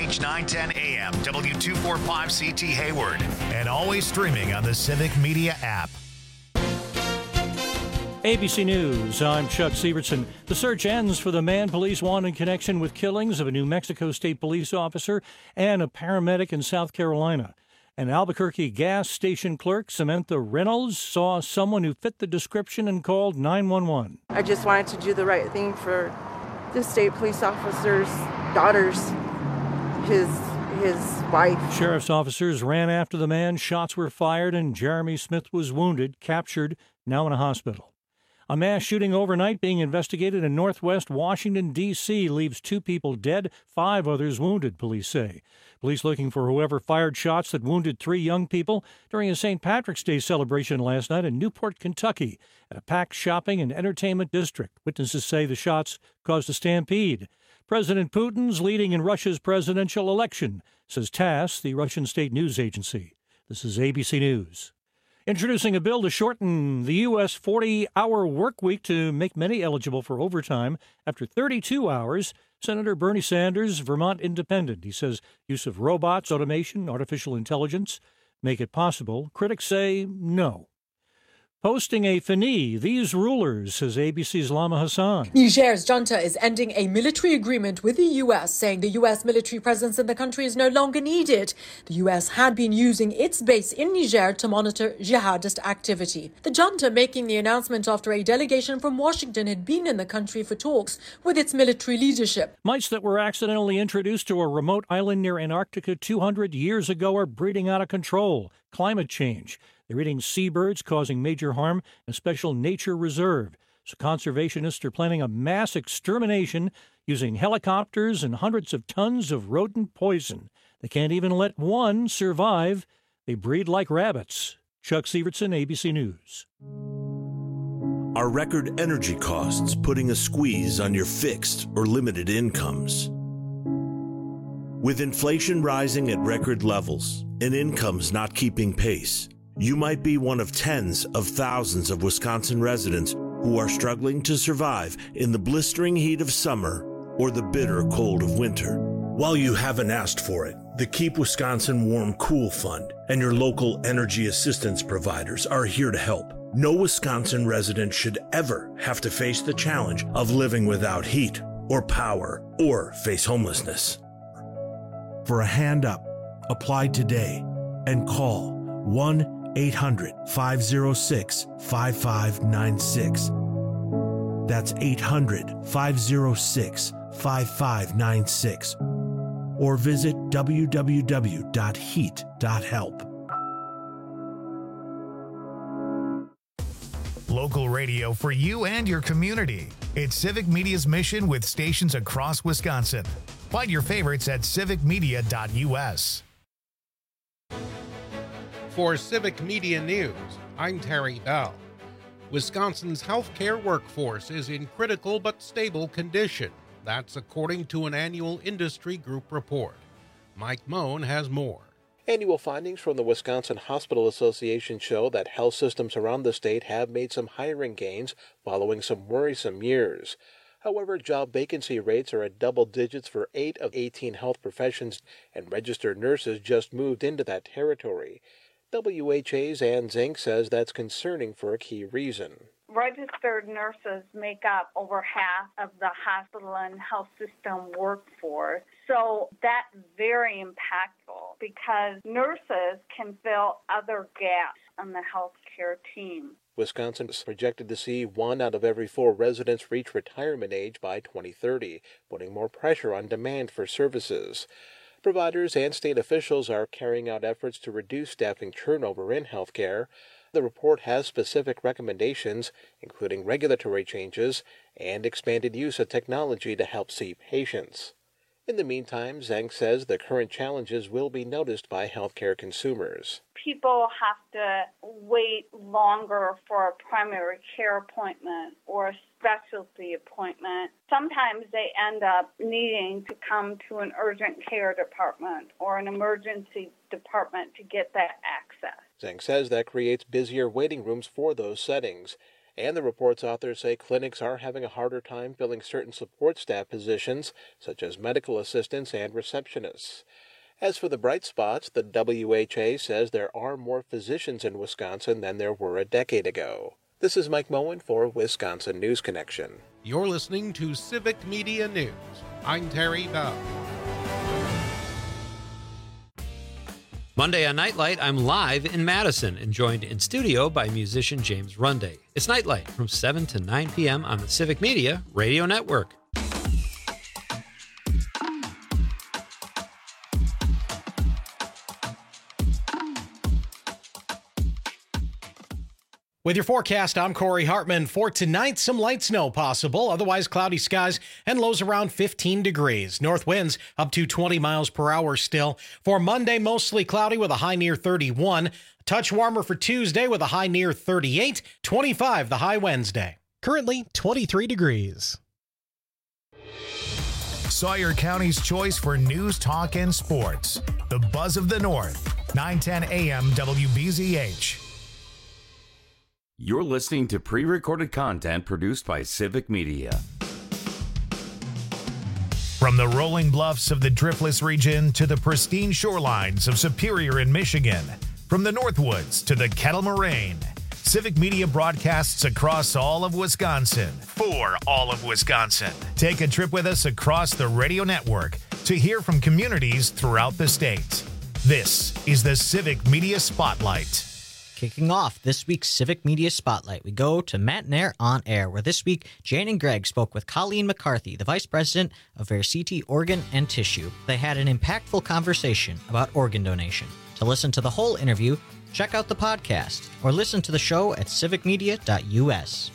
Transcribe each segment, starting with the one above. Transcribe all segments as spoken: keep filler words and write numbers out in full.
H nine ten A M, W two forty-five C T Hayward, and always streaming on the Civic Media app. A B C News, I'm Chuck Sievertson. The search ends for the man police want in connection with killings of a New Mexico State police officer and a paramedic in South Carolina. An Albuquerque gas station clerk, Samantha Reynolds, saw someone who fit the description and called nine one one. I just wanted to do the right thing for the state police officer's daughters, his his wife. Sheriff's officers ran after the man. Shots were fired and Jeremy Smith was wounded, captured, now in a hospital. A mass shooting overnight being investigated in northwest Washington, D C leaves two people dead, five others wounded, police say. Police looking for whoever fired shots that wounded three young people during a Saint Patrick's Day celebration last night in Newport, Kentucky, at a packed shopping and entertainment district. Witnesses say the shots caused a stampede. President Putin's leading in Russia's presidential election, says TASS, the Russian state news agency. This is A B C News. Introducing a bill to shorten the U S forty-hour work week to make many eligible for overtime after thirty-two hours, Senator Bernie Sanders, Vermont Independent. He says use of robots, automation, artificial intelligence make it possible. Critics say no. Posting a fini, these rulers, says A B C's Lama Hassan. Niger's junta is ending a military agreement with the U S, saying the U S military presence in the country is no longer needed. The U S had been using its base in Niger to monitor jihadist activity. The junta making the announcement after a delegation from Washington had been in the country for talks with its military leadership. Mice that were accidentally introduced to a remote island near Antarctica two hundred years ago are breeding out of control. Climate change. They're eating seabirds, causing major harm in a special nature reserve. So conservationists are planning a mass extermination using helicopters and hundreds of tons of rodent poison. They can't even let one survive. They breed like rabbits. Chuck Sievertson, A B C News. Are record energy costs putting a squeeze on your fixed or limited incomes? With inflation rising at record levels and incomes not keeping pace, you might be one of tens of thousands of Wisconsin residents who are struggling to survive in the blistering heat of summer or the bitter cold of winter. While you haven't asked for it, the Keep Wisconsin Warm Cool Fund and your local energy assistance providers are here to help. No Wisconsin resident should ever have to face the challenge of living without heat or power or face homelessness. For a hand up, apply today and call one eight hundred, five oh six, five five nine six. That's eight hundred, five oh six, five five nine six. Or visit w w w dot heat dot help. Local radio for you and your community. It's Civic Media's mission with stations across Wisconsin. Find your favorites at civic media dot u s. For Civic Media News, I'm Terry Bell. Wisconsin's healthcare workforce is in critical but stable condition. That's according to an annual industry group report. Mike Moan has more. Annual findings from the Wisconsin Hospital Association show that health systems around the state have made some hiring gains following some worrisome years. However, job vacancy rates are at double digits for eight of eighteen health professions, and registered nurses just moved into that territory. W H A's Ann Zink says that's concerning for a key reason. Registered nurses make up over half of the hospital and health system workforce. So that's very impactful because nurses can fill other gaps on the healthcare team. Wisconsin is projected to see one out of every four residents reach retirement age by twenty thirty, putting more pressure on demand for services. Providers and state officials are carrying out efforts to reduce staffing turnover in healthcare. The report has specific recommendations, including regulatory changes and expanded use of technology to help see patients. In the meantime, Zhang says the current challenges will be noticed by healthcare consumers. People have to wait longer for a primary care appointment or a specialty appointment. Sometimes they end up needing to come to an urgent care department or an emergency department to get that access. Zhang says that creates busier waiting rooms for those settings. And the report's authors say clinics are having a harder time filling certain support staff positions, such as medical assistants and receptionists. As for the bright spots, the W H A says there are more physicians in Wisconsin than there were a decade ago. This is Mike Moen for Wisconsin News Connection. You're listening to Civic Media News. I'm Terry Bell. Monday on Nightlight, I'm live in Madison and joined in studio by musician James Runday. It's Nightlight from seven to nine p.m. on the Civic Media Radio Network. With your forecast, I'm Corey Hartman. For tonight, some light snow possible, otherwise cloudy skies and lows around fifteen degrees. North winds up to twenty miles per hour still. For Monday, mostly cloudy with a high near thirty-one. A touch warmer for Tuesday with a high near thirty-eight. twenty-five the high Wednesday. Currently twenty-three degrees. Sawyer County's choice for news, talk, and sports. The Buzz of the North. nine ten a.m. W B Z H. You're listening to pre-recorded content produced by Civic Media. From the rolling bluffs of the Driftless region to the pristine shorelines of Superior in Michigan, from the Northwoods to the Kettle Moraine, Civic Media broadcasts across all of Wisconsin for all of Wisconsin. Take a trip with us across the radio network to hear from communities throughout the state. This is the Civic Media Spotlight. Kicking off this week's Civic Media Spotlight, we go to Matt Nair on Air, where this week Jane and Greg spoke with Colleen McCarthy, the Vice President of Veracity Organ and Tissue. They had an impactful conversation about organ donation. To listen to the whole interview, check out the podcast or listen to the show at civic media dot u s.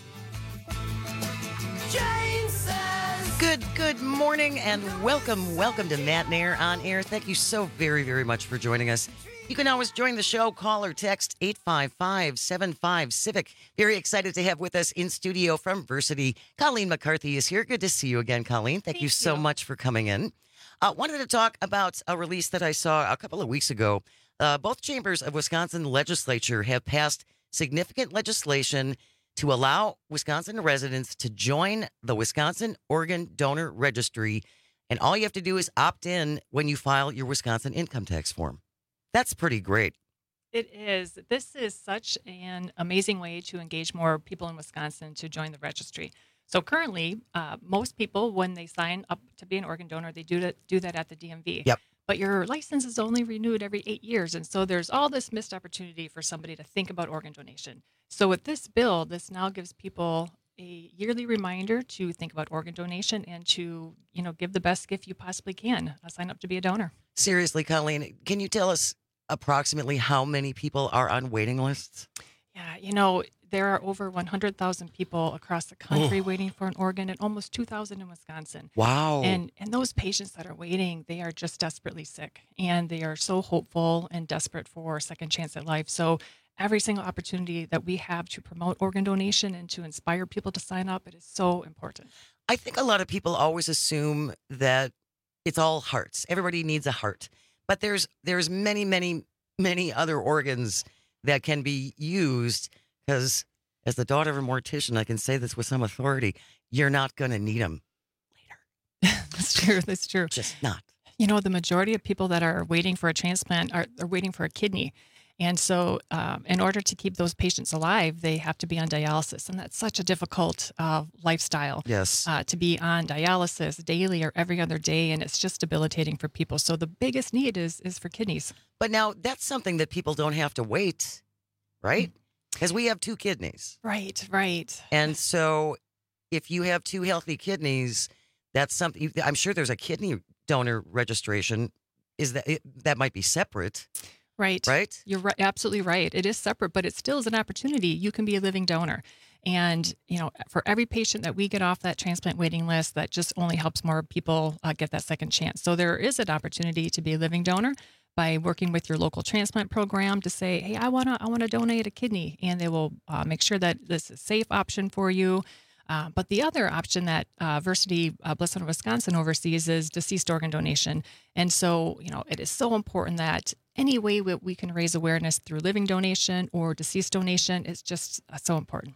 Good, good morning and welcome, welcome to Matt Nair on Air. Thank you so very, very much for joining us. You can always join the show. Call or text eight five five, seven five, CIVIC. Very excited to have with us in studio from Veracity. Colleen McCarthy is here. Good to see you again, Colleen. Thank, Thank you so you. much for coming in. Uh, wanted to talk about a release that I saw a couple of weeks ago. Uh, both chambers of Wisconsin legislature have passed significant legislation to allow Wisconsin residents to join the Wisconsin Organ Donor Registry. And all you have to do is opt in when you file your Wisconsin income tax form. That's pretty great. It is. This is such an amazing way to engage more people in Wisconsin to join the registry. So currently, uh, most people, when they sign up to be an organ donor, they do that, do that at the D M V. Yep. But your license is only renewed every eight years. And so there's all this missed opportunity for somebody to think about organ donation. So with this bill, this now gives people a yearly reminder to think about organ donation and to, you know, give the best gift you possibly can. Uh, sign up to be a donor. Seriously, Colleen, can you tell us approximately how many people are on waiting lists? Yeah, you know, there are over one hundred thousand people across the country oh. waiting for an organ and almost two thousand in Wisconsin. Wow. And and those patients that are waiting, they are just desperately sick and they are so hopeful and desperate for a second chance at life. So every single opportunity that we have to promote organ donation and to inspire people to sign up, it is so important. I think a lot of people always assume that it's all hearts. Everybody needs a heart. But there's there's many, many, many other organs that can be used because as the daughter of a mortician, I can say this with some authority, you're not going to need them later. That's true. That's true. Just not. You know, the majority of people that are waiting for a transplant are, are waiting for a kidney. And so um, in order to keep those patients alive, they have to be on dialysis. And that's such a difficult uh, lifestyle. Yes. Uh, to be on dialysis daily or every other day. And it's just debilitating for people. So the biggest need is is for kidneys. But now that's something that people don't have to wait, right? Because we have two kidneys. Right, right. And so if you have two healthy kidneys, that's something, I'm sure there's a kidney donor registration. Is that, it, that might be separate. Right. Right? You're right, absolutely right. It is separate, but it still is an opportunity. You can be a living donor. And, you know, for every patient that we get off that transplant waiting list, that just only helps more people uh, get that second chance. So there is an opportunity to be a living donor by working with your local transplant program to say, hey, I want to I want to donate a kidney. And they will uh, make sure that this is a safe option for you. Uh, but the other option that uh, Veracity uh, Bliss Center Wisconsin oversees is deceased organ donation. And so, you know, it is so important that any way we, we can raise awareness through living donation or deceased donation is just uh, so important.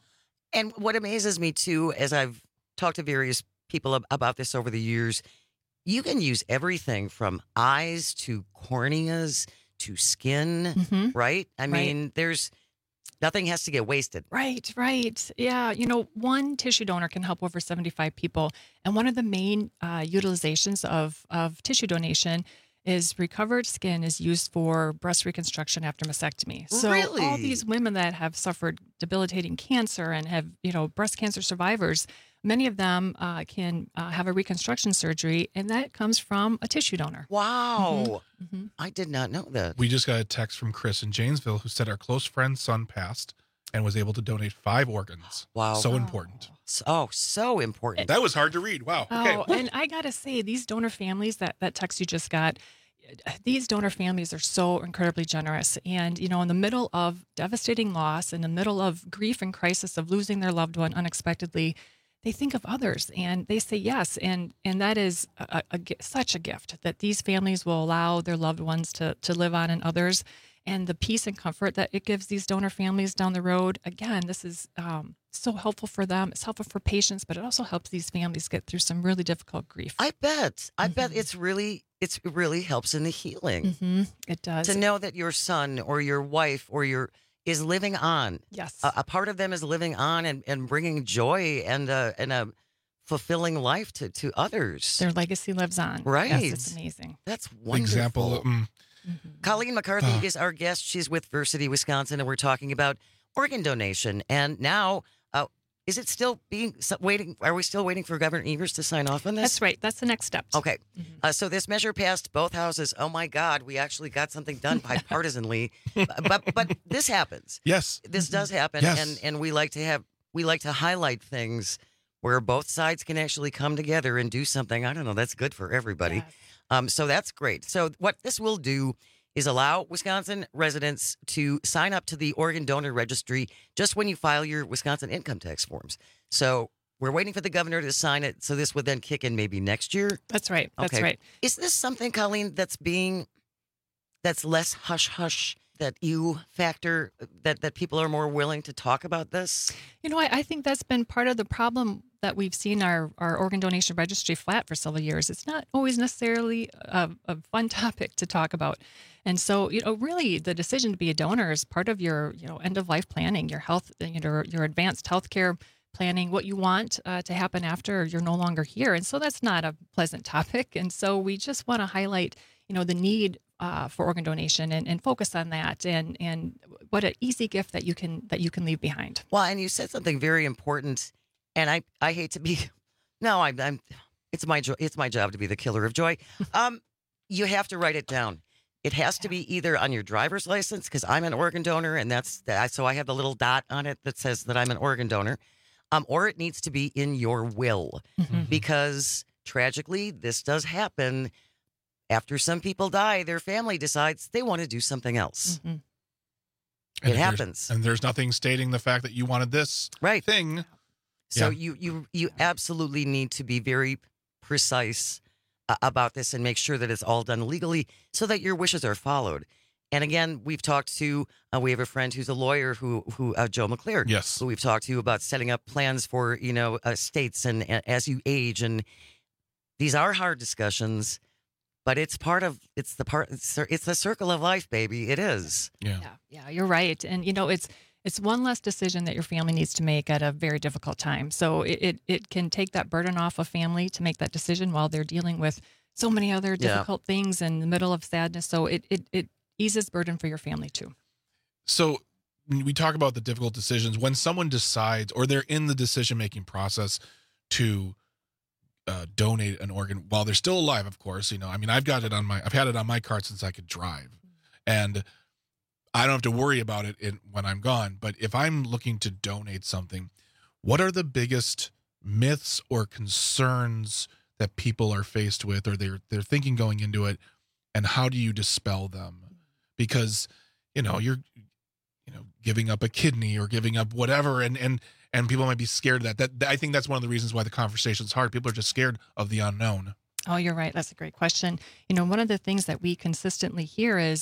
And what amazes me too, as I've talked to various people ab- about this over the years, you can use everything from eyes to corneas to skin, Mhm. right? I Right. mean, there's nothing has to get wasted. Right, right. Yeah, you know, one tissue donor can help over seventy-five people. And one of the main uh, utilizations of, of tissue donation is recovered skin is used for breast reconstruction after mastectomy. So all Really? these women that have suffered debilitating cancer and have, you know, breast cancer survivors, many of them uh, can uh, have a reconstruction surgery, and that comes from a tissue donor. Wow. Mm-hmm. I did not know that. We just got a text from Chris in Janesville who said our close friend's son passed and was able to donate five organs. Wow. So important. So, oh, so important. That was hard to read. Wow. Okay. Oh, and I gotta say, these donor families that that text you just got, these donor families are so incredibly generous. And you know, in the middle of devastating loss, in the middle of grief and crisis of losing their loved one unexpectedly, they think of others and they say yes. And and that is a, a, a, such a gift that these families will allow their loved ones to to live on in others. And the peace and comfort that it gives these donor families down the road. Again, this is um, so helpful for them. It's helpful for patients, but it also helps these families get through some really difficult grief. I bet. I bet it's really, it's it really helps in the healing. Mm-hmm. It does. To know that your son or your wife or your is living on. Yes. A, a part of them is living on and, and bringing joy and a, and a fulfilling life to, to others. Their legacy lives on. Right. Yes, it's amazing. That's wonderful. Example. Um, Colleen McCarthy Uh. is our guest. She's with Versity, Wisconsin, and we're talking about organ donation. And now, uh, is it still being so- waiting? Are we still waiting for Governor Evers to sign off on this? That's right. That's the next step. Okay. Uh, so this measure passed both houses. Oh my God, we actually got something done bipartisanly. but, but but this happens. Yes. This does happen, Yes. and and we like to have we like to highlight things where both sides can actually come together and do something. I don't know. That's good for everybody. Yes. Um, so that's great. So what this will do is allow Wisconsin residents to sign up to the organ donor registry just when you file your Wisconsin income tax forms. So we're waiting for the governor to sign it. So this would then kick in maybe next year. That's right. That's Okay. right. Is this something, Colleen, that's being that's less hush hush that you factor that that people are more willing to talk about this? You know, I, I think that's been part of the problem that we've seen our, our organ donation registry flat for several years. It's not always necessarily a, a fun topic to talk about. And so, you know, really the decision to be a donor is part of your, you know, end of life planning, your health, you know, your advanced healthcare planning, what you want uh, to happen after you're no longer here. And so that's not a pleasant topic. And so we just want to highlight, you know, the need uh, for organ donation and, and focus on that and, and what an easy gift that you can, that you can leave behind. Well, and you said something very important, and I, I hate to be, no, I'm, I'm it's my jo- it's my job to be the killer of joy. Um, you have to write it down. It has to be either on your driver's license, because I'm an organ donor, and that's that. So I have the little dot on it that says that I'm an organ donor, um, or it needs to be in your will, Mm-hmm. because tragically, this does happen. After some people die, their family decides they want to do something else. Mm-hmm. And It if there's- happens. And there's nothing stating the fact that you wanted this Right. thing. So Yeah. you you you absolutely need to be very precise uh, about this and make sure that it's all done legally so that your wishes are followed. And again, we've talked to uh, we have a friend who's a lawyer who who uh, Joe McClure. Yes. Who we've talked to about setting up plans for you know uh, states and uh, as you age, and these are hard discussions, but it's part of it's the part it's, it's the circle of life, baby. It is. Yeah. Yeah, yeah, you're right. And you know, it's it's one less decision that your family needs to make at a very difficult time. So it it, it can take that burden off a family to make that decision while they're dealing with so many other Yeah. difficult things in the middle of sadness. So it it it eases burden for your family too. So when we talk about the difficult decisions, when someone decides or they're in the decision-making process to uh, donate an organ while they're still alive, of course, you know, I mean, I've got it on my, I've had it on my card since I could drive, and I don't have to worry about it in, when I'm gone. But if I'm looking to donate something, what are the biggest myths or concerns that people are faced with, or they're they're thinking going into it, and how do you dispel them? Because, you know, you're, you know, giving up a kidney or giving up whatever, and and and people might be scared of that. That I think that's one of the reasons why the conversation is hard. People are just scared of the unknown. Oh, you're right. That's a great question. You know, one of the things that we consistently hear is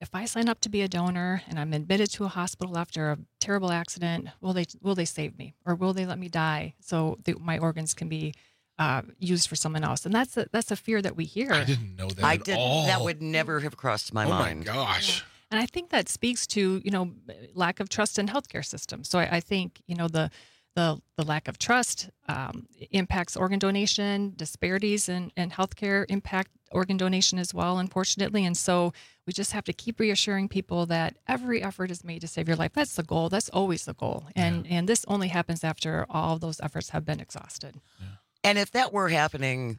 if I sign up to be a donor and I'm admitted to a hospital after a terrible accident, will they will they save me, or will they let me die so that my organs can be uh, used for someone else? And that's a, that's a fear that we hear. I didn't know that I at did. all. That would never have crossed my oh mind. my gosh. And I think that speaks to, you know, lack of trust in healthcare systems. So I, I think, you know, the the the lack of trust um, impacts organ donation. Disparities in, in healthcare impact organ donation as well, unfortunately. And so we just have to keep reassuring people that every effort is made to save your life. That's the goal. That's always the goal. And yeah. and this only happens after all of those efforts have been exhausted. Yeah. And if that were happening,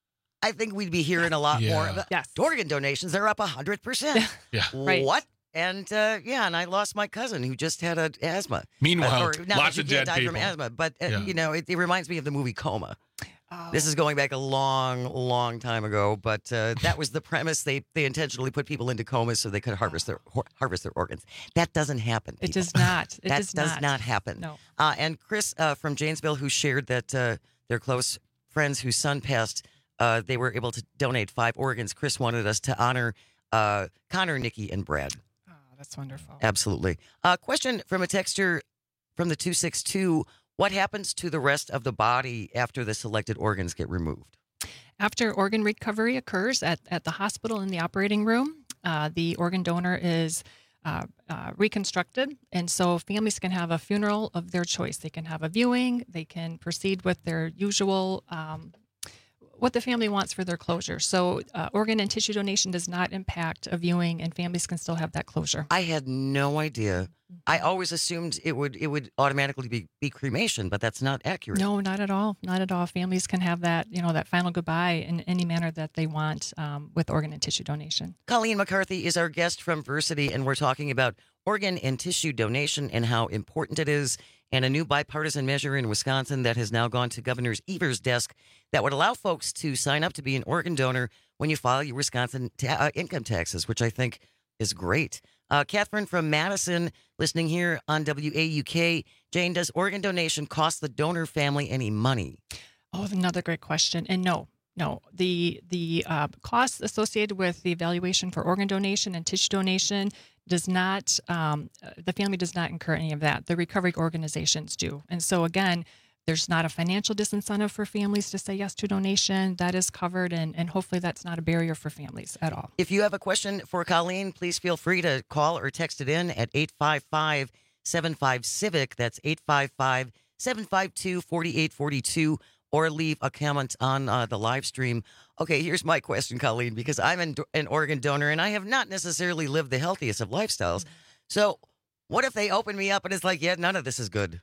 I think we'd be hearing a lot Yeah. more about Yes. organ donations. They're up one hundred percent. Yeah. Right. What? And uh, yeah, and I lost my cousin who just had a asthma. Meanwhile, Uh, or, not lots that of she dead died people. from asthma, but uh, Yeah. you know, it, it reminds me of the movie Coma. Oh. This is going back a long, long time ago, but uh, that was the premise. They they intentionally put people into comas so they could harvest their har- harvest their organs. That doesn't happen. It people. does not. It that does, does not. not happen. No. Uh, and Chris uh, from Janesville, who shared that uh, their close friends whose son passed, uh, they were able to donate five organs. Chris wanted us to honor uh, Connor, Nikki, and Brad. Oh, that's wonderful. Absolutely. Uh, question from a texter from the two six two. What happens to the rest of the body after the selected organs get removed? After organ recovery occurs at, at the hospital in the operating room, uh, the organ donor is uh, uh, reconstructed. And so families can have a funeral of their choice. They can have a viewing. They can proceed with their usual, um, what the family wants for their closure. So uh, organ and tissue donation does not impact a viewing, and families can still have that closure. I had no idea. I always assumed it would it would automatically be, be cremation, but that's not accurate. No, not at all. Not at all. Families can have that, you know, that final goodbye in any manner that they want um, with organ and tissue donation. Colleen McCarthy is our guest from Versity, and we're talking about organ and tissue donation and how important it is, and a new bipartisan measure in Wisconsin that has now gone to Governor Evers' desk that would allow folks to sign up to be an organ donor when you file your Wisconsin ta- uh, income taxes, which I think is great. Uh, Catherine from Madison, listening here on W A U K. Jane, does organ donation cost the donor family any money? Oh, another great question. And no, no. The the uh, costs associated with the evaluation for organ donation and tissue donation does not, um, the family does not incur any of that. The recovery organizations do. And so, again, there's not a financial disincentive for families to say yes to donation. That is covered, and, and hopefully that's not a barrier for families at all. If you have a question for Colleen, please feel free to call or text it in at eight five five, seven five, CIVIC. That's eight five five, seven five two, four eight four two, or leave a comment on uh, the live stream. Okay, here's my question, Colleen, because I'm an, an organ donor and I have not necessarily lived the healthiest of lifestyles. So what if they open me up and it's like, yeah, none of this is good?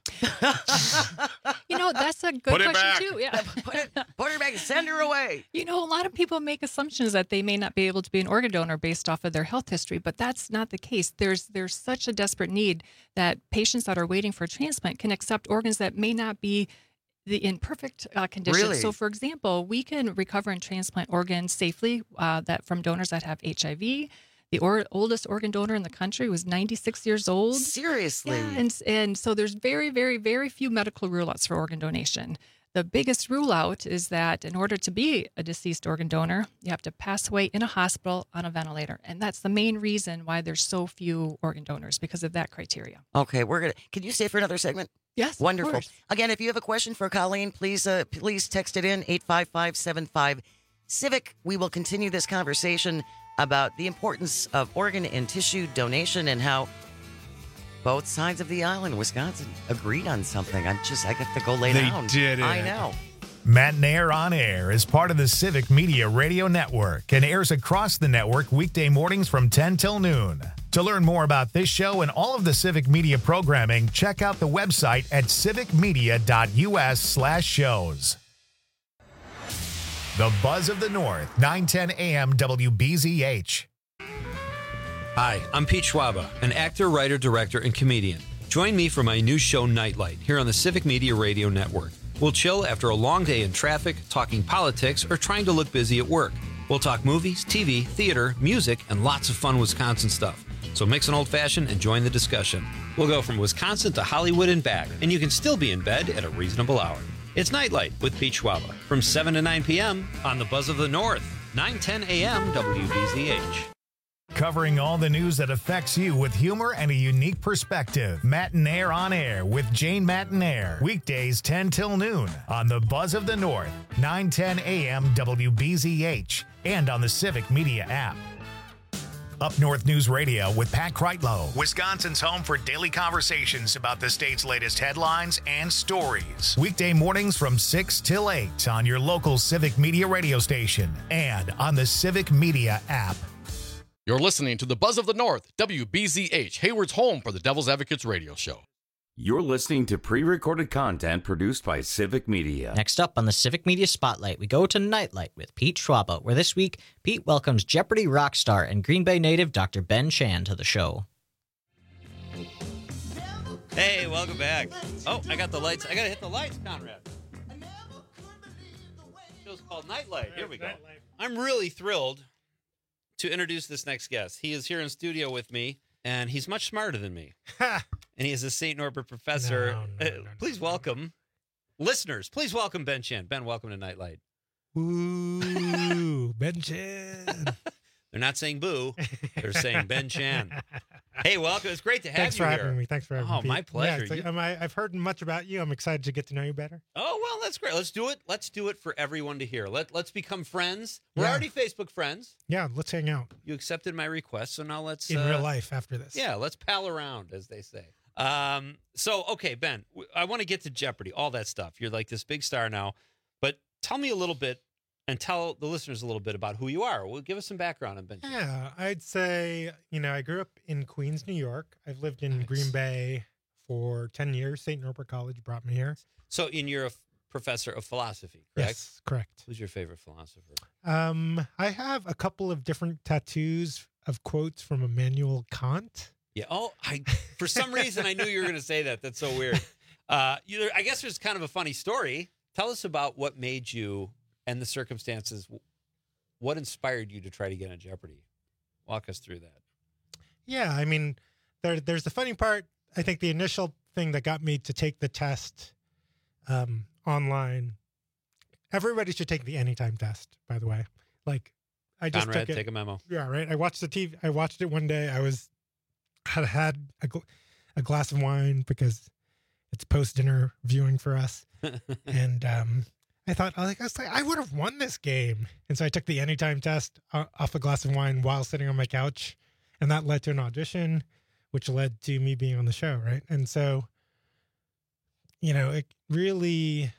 You know, that's a good Put it question, back. too. Yeah. put, it, put her back, send her away. You know, a lot of people make assumptions that they may not be able to be an organ donor based off of their health history, but that's not the case. There's there's such a desperate need that patients that are waiting for a transplant can accept organs that may not be the in perfect uh, condition. Really? So, for example, we can recover and transplant organs safely uh, that from donors that have H I V. The or, oldest organ donor in the country was ninety-six years old. Seriously? Yeah, and, and so there's very, very, very few medical rule-outs for organ donation. The biggest rule-out is that in order to be a deceased organ donor, you have to pass away in a hospital on a ventilator. And that's the main reason why there's so few organ donors, because of that criteria. Okay, we're going to, can you stay for another segment? Yes, Wonderful. of course. Again, if you have a question for Colleen, please uh, please text it in, eight five five, seven five, CIVIC. We will continue this conversation about the importance of organ and tissue donation and how both sides of the aisle in Wisconsin agreed on something. I'm just, I have to go lay They down. did it. I know. Matt and Air on Air is part of the Civic Media Radio Network and airs across the network weekday mornings from ten till noon. To learn more about this show and all of the Civic Media programming, check out the website at civicmedia.us slash shows. The Buzz of the North, nine ten a.m. W B Z H. Hi, I'm Pete Schwaba, an actor, writer, director, and comedian. Join me for my new show, Nightlight, here on the Civic Media Radio Network. We'll chill after a long day in traffic, talking politics, or trying to look busy at work. We'll talk movies, T V, theater, music, and lots of fun Wisconsin stuff. So mix an old-fashioned and join the discussion. We'll go from Wisconsin to Hollywood and back, and you can still be in bed at a reasonable hour. It's Nightlight with Pete Schwaba from seven to nine p.m. on the Buzz of the North, nine ten a.m. W B Z H. Covering all the news that affects you with humor and a unique perspective. Matinaire on Air with Jane Matinaire. Weekdays ten till noon on the Buzz of the North, nine ten a.m. W B Z H, and on the Civic Media app. Up North News Radio with Pat Kreitlow, Wisconsin's home for daily conversations about the state's latest headlines and stories. Weekday mornings from six till eight on your local Civic Media radio station and on the Civic Media app. You're listening to the Buzz of the North, W B Z H, Hayward's home for the Devil's Advocates radio show. You're listening to pre-recorded content produced by Civic Media. Next up on the Civic Media Spotlight, we go to Nightlight with Pete Schwaba, where this week, Pete welcomes Jeopardy rock star and Green Bay native Doctor Ben Chan to the show. Hey, welcome back. Oh, I got the lights. I got to hit the lights, Conrad. Show's called Nightlight. Here we go. I'm really thrilled to introduce this next guest. He is here in studio with me, and he's much smarter than me. And he is a Saint Norbert professor. No, no, no, no, please welcome, listeners, please welcome Ben Chan. Ben, welcome to Nightlight. Ooh, Ben Chan. They're not saying boo. They're saying Ben Chan. Hey, welcome. It's great to have Thanks you here. Thanks for having me. Thanks for having oh, me. Oh, my pleasure. Yeah, like, you... um, I, I've heard much about you. I'm excited to get to know you better. Oh, well, that's great. Let's do it. Let's do it for everyone to hear. Let, let's become friends. We're yeah. already Facebook friends. Yeah, let's hang out. You accepted my request, so now let's... In uh, real life after this. Yeah, let's pal around, as they say. Um, so, okay, Ben, I want to get to Jeopardy, all that stuff. You're like this big star now, but tell me a little bit and tell the listeners a little bit about who you are. Well, give us some background on Ben. Yeah, I'd say, you know, I grew up in Queens, New York. I've lived in nice. Green Bay for ten years. Saint Norbert College brought me here. So, and you're a f- professor of philosophy, correct? Yes, correct. Who's your favorite philosopher? Um, I have a couple of different tattoos of quotes from Immanuel Kant. Yeah. Oh, I for some reason I knew you were going to say that. That's so weird. Uh, you, I guess there's kind of a funny story. Tell us about what made you and the circumstances. What inspired you to try to get on Jeopardy? Walk us through that. Yeah, I mean, there, there's the funny part. I think the initial thing that got me to take the test um, online. Everybody should take the Anytime test, by the way. Like, I just Conrad, took it. take a memo. Yeah, right. I watched the T V. I watched it one day. I was had had a, gl- a glass of wine because it's post dinner viewing for us, and um, I thought I was like I, was like, I would have won this game, and so I took the Anytime test uh, off a glass of wine while sitting on my couch, and that led to an audition, which led to me being on the show, right? And so, you know, it really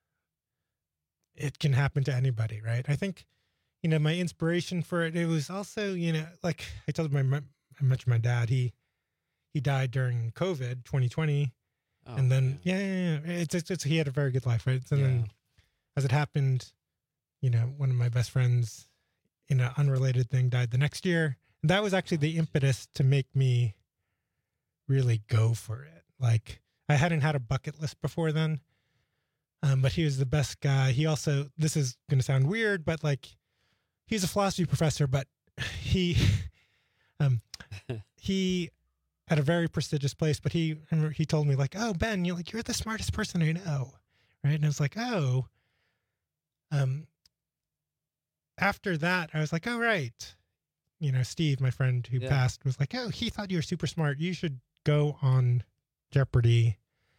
it can happen to anybody, right? I think, you know, my inspiration for it, it was also, you know, like I told my, my I mentioned my dad, he, he died during COVID twenty twenty. Oh, and then, yeah, yeah, yeah, it's, it's, it's, he had a very good life, right? And yeah. then as it happened, you know, one of my best friends in an unrelated thing died the next year. And that was actually the impetus to make me really go for it. Like, I hadn't had a bucket list before then. Um, but he was the best guy. He also, this is going to sound weird, but like, he's a philosophy professor, but he, um, he at a very prestigious place, but he, he told me like, oh, Ben, you're like, you're the smartest person I know. Right. And I was like, oh, um, after that, I was like, oh, right. You know, Steve, my friend who yeah. passed, was like, oh, he thought you were super smart. You should go on Jeopardy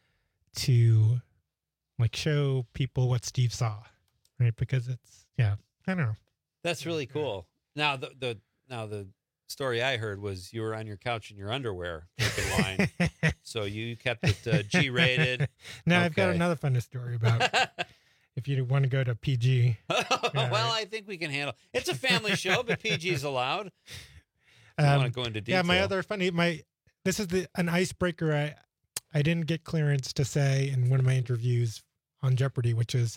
to like show people what Steve saw, right? Because it's, yeah, I don't know. That's really cool. Now the, the, now the story I heard was you were on your couch in your underwear drinking wine. So you kept it uh, G rated. Now okay. I've got another funny story about if you want to go to P G. well, right? I think we can handle, it's a family show, but P G is allowed. I Um, want to go into detail. yeah, my other funny, my, this is the an icebreaker I, I didn't get clearance to say in one of my interviews on Jeopardy, which is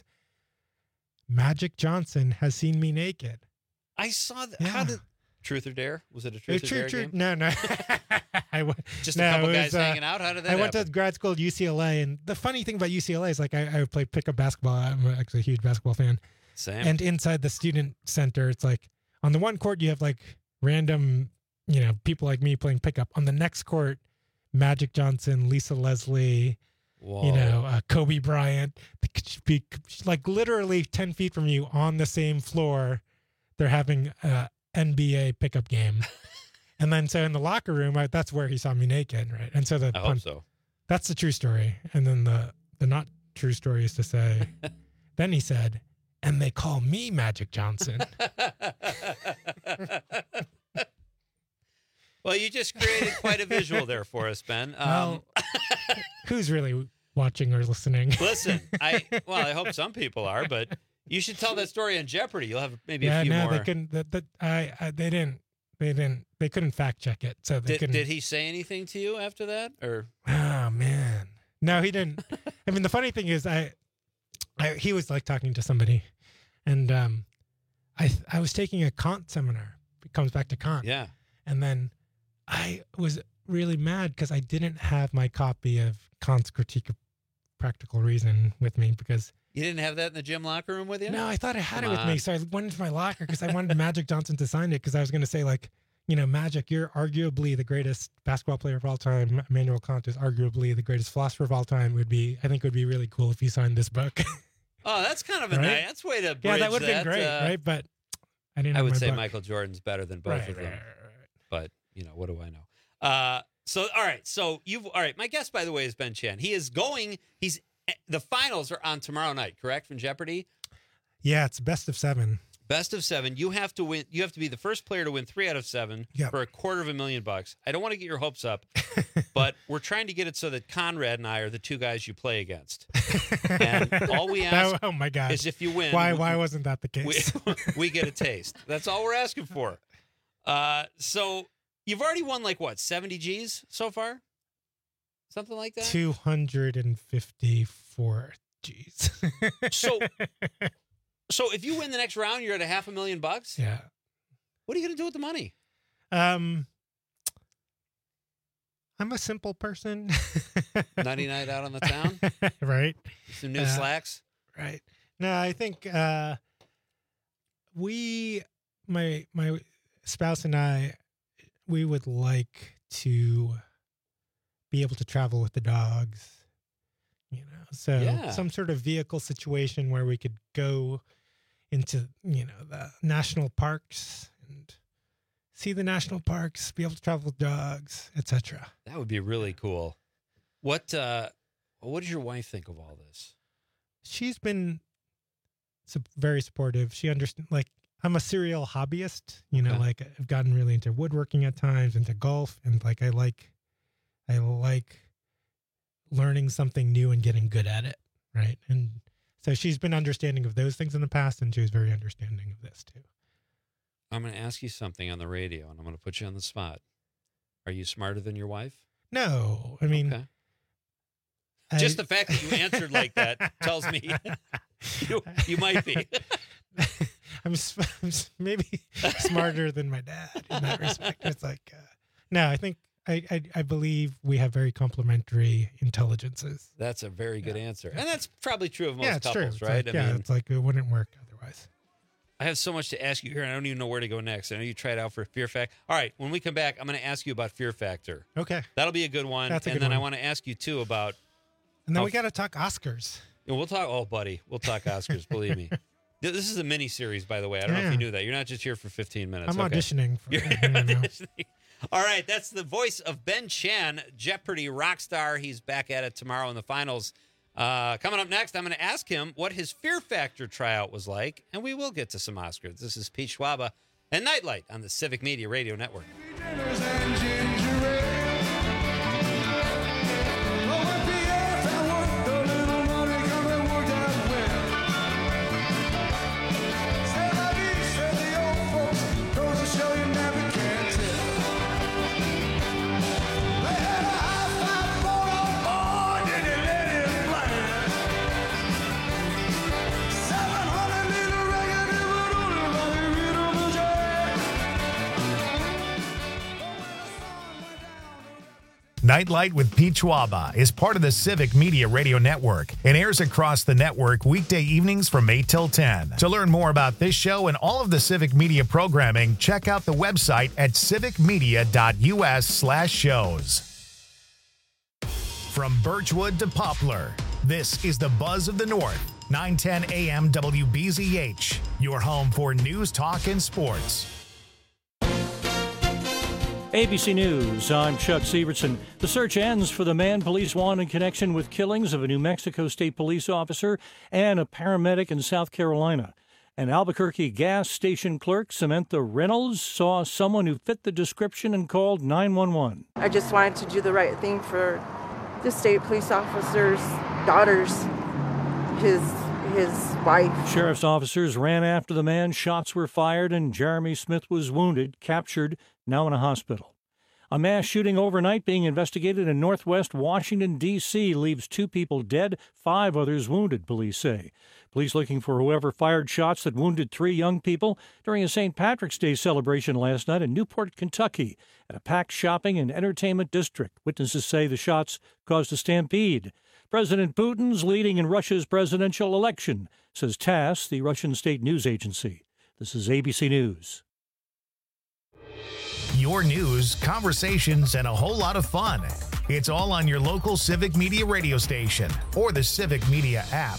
Magic Johnson has seen me naked. I saw that. Yeah. How did Truth or Dare? Was it a Truth Uh, or true, Dare true. game? No, no. I w- Just no, a couple it guys was, uh, hanging out. How did that I went happen? to grad school at U C L A, and the funny thing about U C L A is like I, I play pickup basketball. I'm actually a huge basketball fan. Same. And inside the student center, it's like on the one court you have like random, you know, people like me playing pickup. On the next court, Magic Johnson, Lisa Leslie, Whoa. you know, uh, Kobe Bryant, like literally ten feet from you on the same floor. They're having a N B A pickup game. And then so in the locker room, I, that's where he saw me naked, right? And so the I pun- hope so. That's the true story. And then the the not true story is to say, then he said, and they call me Magic Johnson. Well, you just created quite a visual there for us, Ben. Um, Well, who's really watching or listening? listen, I well, I hope some people are, but you should tell that story on Jeopardy. You'll have maybe yeah, a few no, more. they couldn't. The, the, I, I, they didn't. They didn't. They couldn't fact check it. So they Did, couldn't. did he say anything to you after that, or? Oh man, no, he didn't. I mean, the funny thing is, I, I he was like talking to somebody, and um, I I was taking a Kant seminar. It comes back to Kant. Yeah. And then I was really mad because I didn't have my copy of Kant's Critique of Practical Reason with me because. You didn't have that in the gym locker room with you? No, I thought I had Come it with on. me. So I went into my locker because I wanted Magic Johnson to sign it because I was going to say, like, you know, Magic, you're arguably the greatest basketball player of all time. Immanuel Kant is arguably the greatest philosopher of all time. It would be, I think it would be really cool if you signed this book. Oh, that's kind of a Right? nice. That's a way to bridge Yeah, that would have been great, uh, right? But I didn't I have would my say book. Michael Jordan's better than both Right, of them. right, But, you know, what do I know? Uh, so, all right. So, you've, all right. My guest, by the way, is Ben Chan. He is going, he's, the finals are on tomorrow night, correct? From Jeopardy? Yeah, it's best of seven. Best of seven. You have to win. You have to be the first player to win three out of seven Yep. for a quarter of a million bucks. I don't want to get your hopes up, but we're trying to get it so that Conrad and I are the two guys you play against. And all we ask Oh, oh my God. is if you win. Why, we- why wasn't that the we, case? we get a taste. That's all we're asking for. Uh, so you've already won like what, seventy G's so far? Something like that? two hundred fifty-four G's. So, so if you win the next round, you're at a half a million bucks? Yeah. What are you going to do with the money? Um, I'm a simple person. Nighty night out on the town? Right. Some new Uh, slacks? Right. No, I think uh, we, my my spouse and I, we would like to be able to travel with the dogs. You know, so Yeah. some sort of vehicle situation where we could go into, you know, the national parks and see the national parks, be able to travel with dogs, et cetera. That would be really cool. What uh, what does your wife think of all this? She's been sup- very supportive. She understands, like, I'm a serial hobbyist, you know, Okay. like I've gotten really into woodworking at times, into golf, and like I like, I like learning something new and getting good at it, right? And so she's been understanding of those things in the past, and she was very understanding of this too. I'm going to ask you something on the radio, and I'm going to put you on the spot. Are you smarter than your wife? No, I mean, Okay. I- Just the fact that you answered like that tells me you, you might be. I'm, s- I'm s- maybe smarter than my dad in that respect. It's like, uh, no, I think I, I I believe we have very complementary intelligences. That's a very good answer. And that's probably true of most yeah, it's true. couples, It's right? like, yeah, it's like it wouldn't work otherwise. I have so much to ask you here, and I don't even know where to go next. I know you tried out for Fear Factor. All right, when we come back, I'm going to ask you about Fear Factor. Okay. That'll be a good one. That's a and good then I one. want to ask you, too, about... And then how- we got to talk Oscars. Yeah, we'll talk... Oh, buddy, we'll talk Oscars, believe me. Th- This is a mini series, by the way. I don't know if Yeah. you knew that. You're not just here for fifteen minutes. I'm Okay. auditioning for You're it. I don't know. auditioning. All right, that's the voice of Ben Chan, Jeopardy rock star. He's back at it tomorrow in the finals. Uh, coming up next, I'm going to ask him what his Fear Factor tryout was like, and we will get to some Oscars. This is Pete Schwaba and Nightlight on the Civic Media Radio Network. Nightlight with Pete Schwaba is part of the Civic Media Radio Network and airs across the network weekday evenings from eight till ten. To learn more about this show and all of the Civic Media programming, check out the website at civicmedia.us slash shows. From Birchwood to Poplar, this is the Buzz of the North, nine ten A M W B Z H, your home for news, talk, and sports. A B C News, I'm Chuck Sievertson. The search ends for the man police want in connection with killings of a New Mexico State police officer and a paramedic in South Carolina. An Albuquerque gas station clerk, Samantha Reynolds, saw someone who fit the description and called nine one one. I just wanted to do the right thing for the state police officer's daughters, his his wife. Sheriff's officers ran after the man. Shots were fired and Jeremy Smith was wounded, captured, now in a hospital. A mass shooting overnight being investigated in northwest Washington, D C leaves two people dead, five others wounded, police say. Police looking for whoever fired shots that wounded three young people during a Saint Patrick's Day celebration last night in Newport, Kentucky, at a packed shopping and entertainment district. Witnesses say the shots caused a stampede. President Putin's leading in Russia's presidential election, says TASS, the Russian state news agency. This is A B C News. Your news, conversations, and a whole lot of fun. It's all on your local Civic Media radio station or the Civic Media app.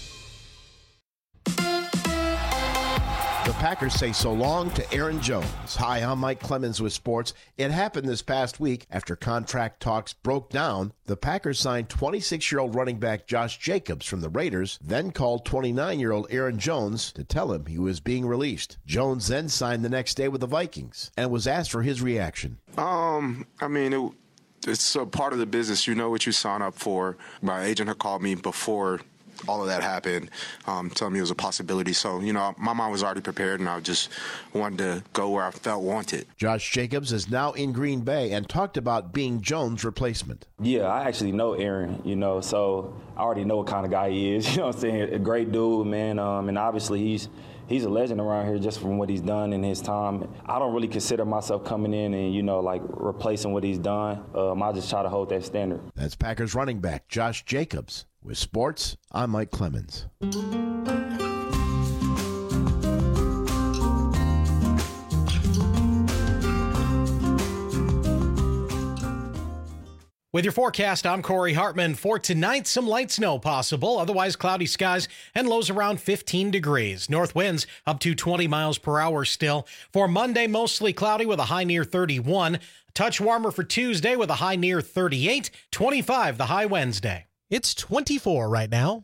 The Packers say so long to Aaron Jones. Hi, I'm Mike Clemens with sports. It happened this past week after contract talks broke down. The Packers signed twenty-six-year-old running back Josh Jacobs from the Raiders, then called twenty-nine-year-old Aaron Jones to tell him he was being released. Jones then signed the next day with the Vikings and was asked for his reaction. Um, I mean, it, it's a part of the business. You know what you sign up for. My agent had called me before all of that happened, um, telling me it was a possibility. So, you know, my mind was already prepared, and I just wanted to go where I felt wanted. Josh Jacobs is now in Green Bay and talked about being Jones' replacement. Yeah, I actually know Aaron, you know, so I already know what kind of guy he is. You know what I'm saying? A great dude, man, um, and obviously he's he's a legend around here just from what he's done in his time. I don't really consider myself coming in and, you know, like replacing what he's done. Um, I just try to hold that standard. That's Packers running back Josh Jacobs. With sports, I'm Mike Clemens. With your forecast, I'm Corey Hartman. For tonight, some light snow possible, otherwise cloudy skies and lows around fifteen degrees. North winds up to twenty miles per hour still. For Monday, mostly cloudy with a high near thirty-one. A touch warmer for Tuesday with a high near thirty-eight. twenty-five the high Wednesday. It's twenty-four right now.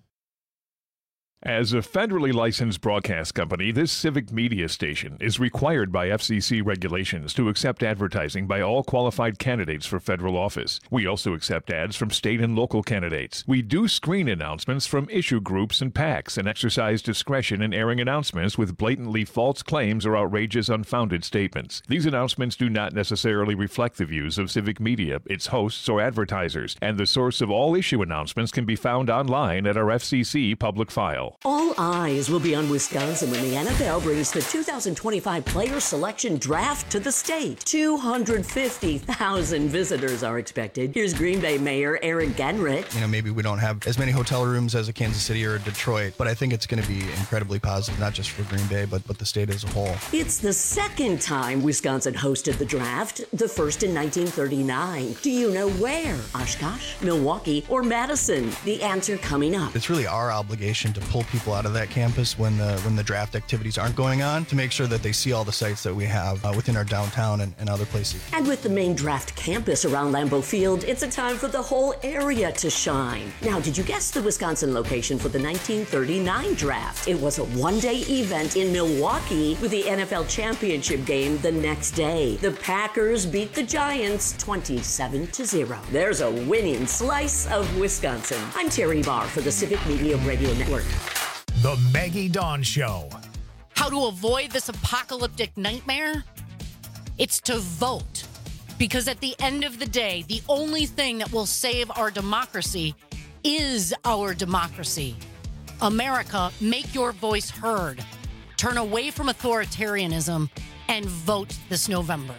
As a federally licensed broadcast company, this Civic Media station is required by F C C regulations to accept advertising by all qualified candidates for federal office. We also accept ads from state and local candidates. We do screen announcements from issue groups and PACs and exercise discretion in airing announcements with blatantly false claims or outrageous, unfounded statements. These announcements do not necessarily reflect the views of Civic Media, its hosts, or advertisers, and the source of all issue announcements can be found online at our F C C public file. All eyes will be on Wisconsin when the N F L brings the two thousand twenty-five Player Selection Draft to the state. two hundred fifty thousand visitors are expected. Here's Green Bay Mayor Eric Genrich. You know, maybe we don't have as many hotel rooms as a Kansas City or a Detroit, but I think it's going to be incredibly positive, not just for Green Bay, but, but the state as a whole. It's the second time Wisconsin hosted the draft, the first in nineteen thirty-nine. Do you know where? Oshkosh, Milwaukee, or Madison? The answer coming up. It's really our obligation to pull people out of that campus when the when the draft activities aren't going on to make sure that they see all the sites that we have uh, within our downtown and, and other places. And with the main draft campus around Lambeau Field, it's a time for the whole area to shine. Now, did you guess the Wisconsin location for the nineteen thirty-nine draft? It was a one-day event in Milwaukee with the N F L championship game the next day. The Packers beat the Giants twenty-seven to zero. There's a winning slice of Wisconsin. I'm Terry Barr for the Civic Media Radio Network. The Maggie Dawn Show. How to avoid this apocalyptic nightmare? It's to vote. Because at the end of the day, the only thing that will save our democracy is our democracy. America, make your voice heard. Turn away from authoritarianism and vote this November.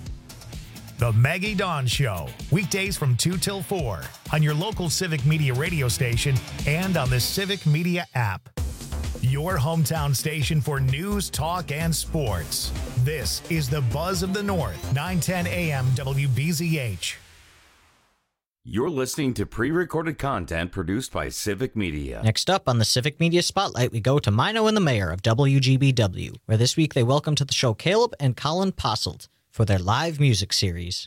The Maggie Dawn Show. Weekdays from two till four on your local Civic Media radio station and on the Civic Media app. Your hometown station for news, talk, and sports. This is the Buzz of the North, nine ten A M W B Z H. You're listening to pre-recorded content produced by Civic Media. Next up on the Civic Media Spotlight, we go to Mino and the mayor of W G B W, where this week they welcome to the show Caleb and Colin Posselt. for their live music series.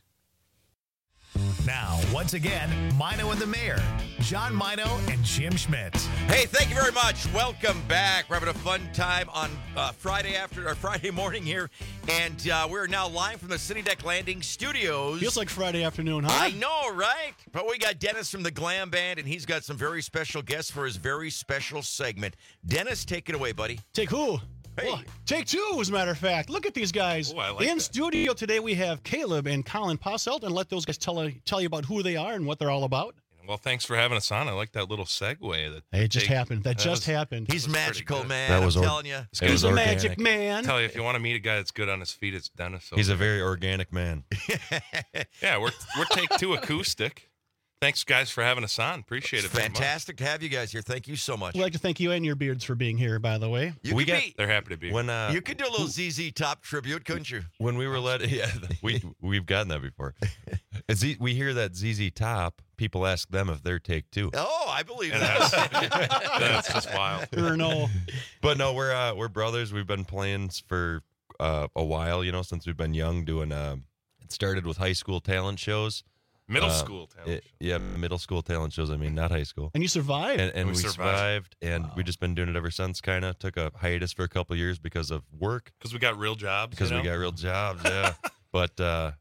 Now, once again, Mino and the Mayor, John Mino and Jim Schmidt. Hey, thank you very much. Welcome back. We're having a fun time on uh, Friday after or Friday morning here, and uh, we're now live from the City Deck Landing Studios. Feels like Friday afternoon, huh? I know, right? But we got Dennis from the Glam Band, and he's got some very special guests for his very special segment. Dennis, take it away, buddy. Take who? Hey. Well, take two, as a matter of fact. Look at these guys. Ooh, I like In that. studio today, we have Caleb and Colin Posselt, and let those guys tell, tell you about who they are and what they're all about. Well, thanks for having us on. I like that little segue. That Hey, it just they- happened. That, just was- happened. He's magical, man. That was I'm or- telling you. It He's was a organic. magic man. Tell you, if you want to meet a guy that's good on his feet, it's Dennis. He's a over very organic man. there. Yeah, we're we're take two acoustic. Thanks, guys, for having us on. Appreciate It's it. very much. fantastic to have you guys here. Thank you so much. We'd like to thank you and your beards for being here, by the way. You We could got- be, They're happy to be. When uh, you could do a little Z Z Top tribute, couldn't you? when we were let, yeah, we we've gotten that before. Z, we hear that Z Z Top. People ask them if they're take two. Oh, I believe And that. that's, that's just wild. Or no. But no, we're uh, we're brothers. We've been playing for uh, a while, you know, since we've been young. Doing uh, it started with high school talent shows. Middle Uh, school talent. it- yeah, middle school talent shows. I mean, not high school. And you survived. And, and We we, survived. survived, and we've just been doing it ever since. Kind of took a hiatus for a couple of years because of work, Because we got real jobs. because you know? we got real jobs. Yeah, but uh,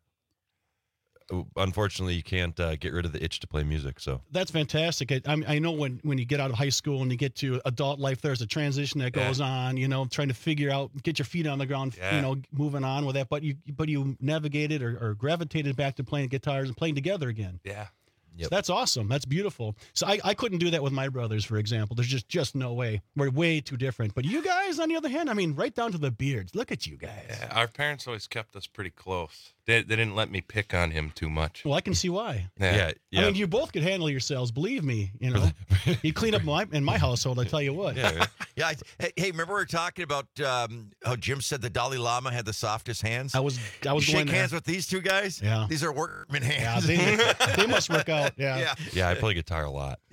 unfortunately, you can't uh, get rid of the itch to play music. So That's fantastic. I, I know when, when you get out of high school and you get to adult life, there's a transition that Yeah. goes on. You know, trying to figure out, get your feet on the ground. Yeah. You know, moving on with that. But you but you navigated or, or gravitated back to playing guitars and playing together again. Yeah. So that's awesome. That's beautiful. So I, I couldn't do that with my brothers, for example. There's just just no way. We're way too different. But you guys, on the other hand, I mean, right down to the beards. Look at you guys. Yeah, our parents always kept us pretty close. They, they didn't let me pick on him too much. Well, I can see why. Yeah. yeah, yeah. I mean, you both could handle yourselves. Believe me. You know, you clean up my in my household. I tell you what. yeah, Yeah. I, hey, hey, remember we were talking about um, how Jim said the Dalai Lama had the softest hands? I was I was you going shake there. hands with these two guys? Yeah. These are workman Yeah, hands. they, they must work out. Yeah. yeah. yeah. I play guitar a lot.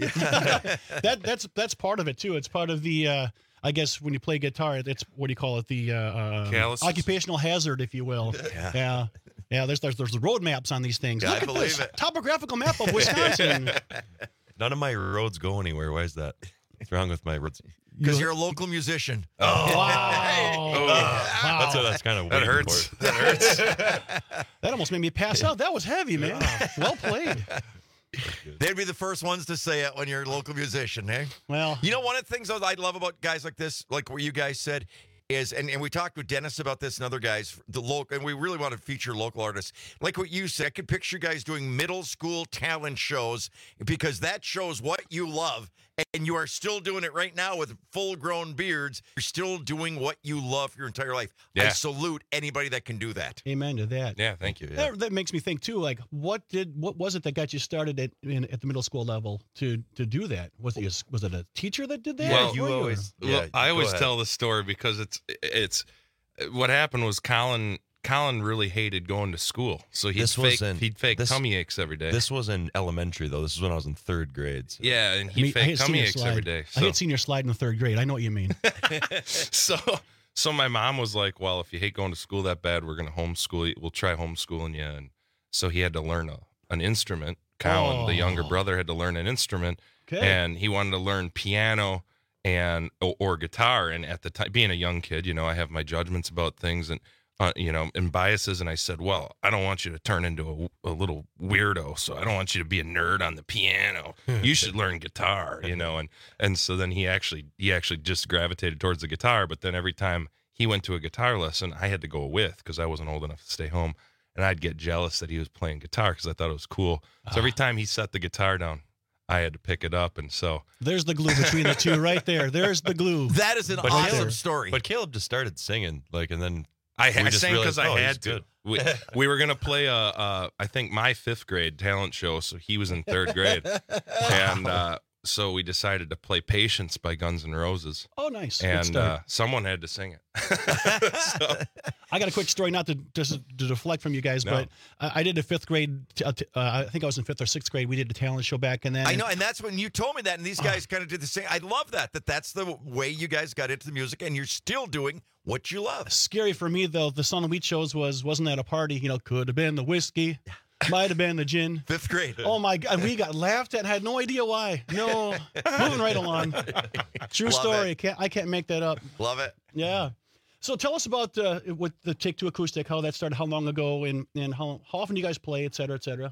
that that's that's part of it too. It's part of the. Uh, I guess when you play guitar, it's what do you call it? The uh, uh, Calluses? occupational hazard, if you will. Yeah. Yeah. Yeah, there's there's there's road maps on these things. Yeah, Look I at believe this it. topographical map of Wisconsin. None of my roads go anywhere. Why is that? What's wrong with my roads? Because you're a local musician. Oh, wow. Oh. Wow. That's what that's kind of That hurts. That hurts. That almost made me pass out. That was heavy, man. Well played. They'd be the first ones to say it when you're a local musician, eh? Well, You know, one of the things I love about guys like this, like what you guys said, is, and, and we talked with Dennis about this and other guys, the local, and we really want to feature local artists. Like what you said, I could picture guys doing middle school talent shows because that shows what you love. And you are still doing it right now with full grown beards. You're still doing what you love your entire life. I Yeah. salute anybody that can do that. amen to that. Yeah, thank you. That, that makes me think too. Like, what did what was it that got you started at in, at the middle school level to to do that? Was it a, was it a teacher that did that? Well, for you or- always- Well, Yeah, I go always ahead. tell the story because it's it's what happened was Colin Colin really hated going to school, so he'd This was fake in- he'd fake this- tummy aches every day. This was in elementary though. This is when I was in third grade. So. yeah, and I he'd mean, I fake had tummy senior aches slide. every day. I So had senior slide in the third grade. I know what you mean. so so my mom was like, "Well, if you hate going to school that bad, we're gonna homeschool you. We'll try homeschooling you." And so he had to learn a an instrument. Colin, the younger Oh. brother, had to learn an instrument, Okay. and he wanted to learn piano and or, or guitar. And at the time, being a young kid, you know, I have my judgments about things and uh, you know and biases. And I said, "Well, I don't want you to turn into a, a little weirdo, so I don't want you to be a nerd on the piano. You should learn guitar." You know, and and so then he actually he actually just gravitated towards the guitar. But then every time he went to a guitar lesson, I had to go with because I wasn't old enough to stay home. And I'd get jealous that he was playing guitar because I thought it was cool. So every time he set the guitar down, I had to pick it up. And so There's the glue between the two right there. There's the glue. That is an But awesome Caleb- story. But Caleb just started singing, like, and then I, we I just sang because realized, I oh, had he's to. good. We, we were gonna play a, uh, I think my fifth grade talent show, so he was in third grade, and uh, so we decided to play Patience by Guns N' Roses. Oh, nice. Good And start. uh, someone had to sing it. So- I got a quick story, not to just to deflect from you guys, No. but I, I did a fifth grade. T- uh, t- uh, I think I was in fifth or sixth grade. We did a talent show back, and then I know, and that's when you told me that, and these guys kind of did the same. I love that, that that's the way you guys got into the music, and you're still doing what you love. Scary for me though. The song we chose was wasn't at a party. You know, could have been the whiskey, might have been the gin. Fifth grade. Oh my God, we got laughed at. Had no idea why. No, moving right along. True Love story. it. Can't I can't make that up. Love it. Yeah. So tell us about uh, what the Take Two acoustic, how that started, how long ago, and and how how often you guys play, et cetera, et cetera.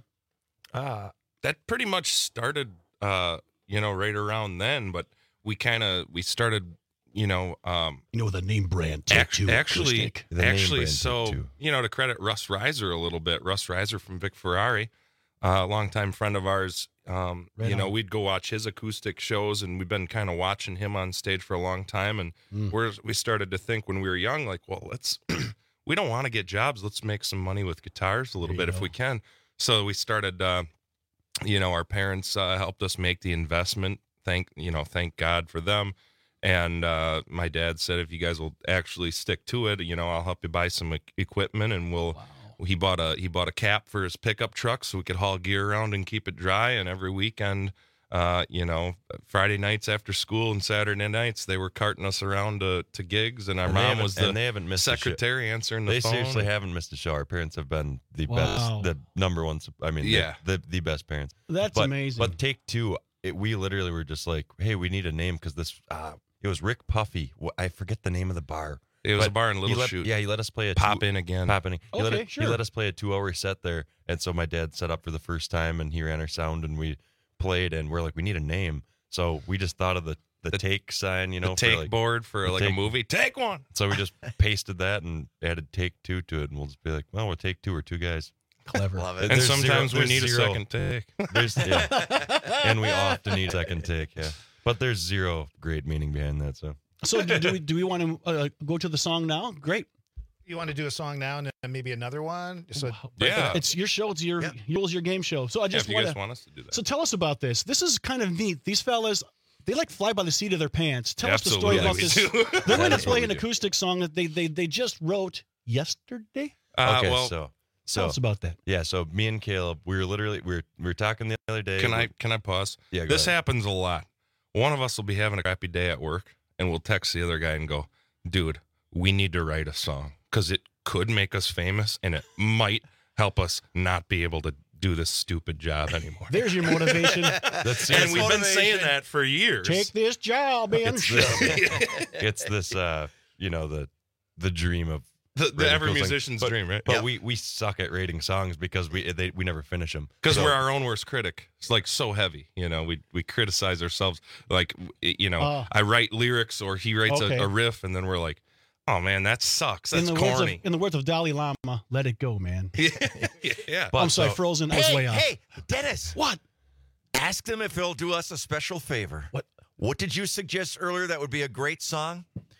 Uh, that pretty much started, uh, you know, right around then. But we kind of we started, you know, um, you know, the name brand Take act- Two actually, acoustic. The name actually, brand so Take Two. you know, to credit Russ Reiser a little bit, Russ Reiser from Vic Ferrari, uh, a longtime friend of ours. Um, Right you know, on. we'd go watch his acoustic shows, and we've been kind of watching him on stage for a long time. And Mm. we're we started to think when we were young, like, well, let's we don't want to get jobs. Let's make some money with guitars a little There bit you if we go. can. So we started. Uh, you know, our parents uh, helped us make the investment. Thank you know, thank God for them. And uh, my dad said, if you guys will actually stick to it, you know, I'll help you buy some e- equipment, and we'll. He bought a he bought a cap for his pickup truck so we could haul gear around and keep it dry. And every weekend, uh, you know, Friday nights after school and Saturday nights, they were carting us around to, to gigs. And our And they mom haven't- was the and they haven't missed a show. secretary answering the They phone. seriously haven't missed a show. Our parents have been the Wow. best, the number one. sup- I mean, the- Yeah. the, the best parents. That's But- amazing. But Take Two, it, we literally were just like, hey, we need a name because this. Uh, it was Rick Puffy. Wh- I forget the name of the bar. It was But a bar in he Little let- Chute. Yeah, he let us play a Pop two, in again. Pop in. He, let Okay, it- sure. he let us play a two-hour set there, and so my dad set up for the first time, and he ran our sound, and we played, and we're like, we need a name, so we just thought of the the, take sign, you know, the take for like, board for the like a take- movie. Take one. So we just pasted that and added Take Two to it, and we'll just be like, well, we'll take two or two guys. Clever. Love it. And There's sometimes zero- we need there's a zero- second take. There's yeah, and we often need a second take. Yeah, but there's zero great meaning behind that. So So do, do we do we want to uh, go to the song now? Great. You want to do a song now and then maybe another one? So Yeah. It's your show. It's your yours, your game show. So I Yeah, just if you want guys to. want us to do that. So tell us about this. This is kind of neat. These fellas, they like fly by the seat of their pants. Tell Absolutely us the story we about this. do. They're going That to is what play we an do. acoustic song that they they they just wrote yesterday. Uh, okay, well, so Tell so us about that. yeah, so me and Caleb, we were literally we were we were talking the other day. Can I We- can I pause? Yeah, go This ahead. happens a lot. One of us will be having a crappy day at work, and we'll text the other guy and go, "Dude, we need to write a song because it could make us famous, and it might help us not be able to do this stupid job anymore." There's your motivation. That's and we've been motivation. saying that for years. Take this job in. It's this, it's this uh you know the the dream of the, the writing every cool songs. musician's But- dream, right? But we we suck at rating songs because we they, we never finish them Because we're our own worst critic. It's like so heavy, you know. We we criticize ourselves. Like w- you know, Oh. I write lyrics or he writes Okay. a, a riff, and then we're like, "Oh man, that sucks. in That's the words of corny." in the words of Dalai Lama, let it go, man. yeah. But I'm sorry, so- Frozen. I was Hey, way off. hey, Dennis, What? ask them if they'll do us a special favor. What? What did you suggest earlier that would be a great song?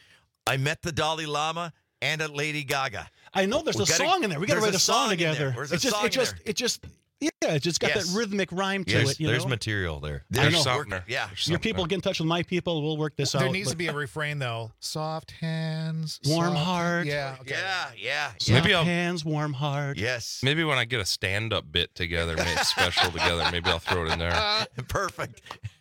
I met the Dalai Lama and a Lady Gaga. I know there's We a gotta- song in there. We got to there's write a song in there. together. There's a It just, song it just, in there. it just, yeah, it just got Yes. that rhythmic rhyme to there's, it. You there's know? material there. There's know. something there. Yeah. There's Your something people there. get in touch with my people. We'll work this there out. needs but- to be a refrain though. Soft hands, Warm soft- heart. Yeah, okay. Yeah, yeah, Soft yeah. Maybe I'll- hands, warm heart. Yes. Maybe when I get a stand-up bit together, maybe special together, maybe I'll throw it in there. Perfect.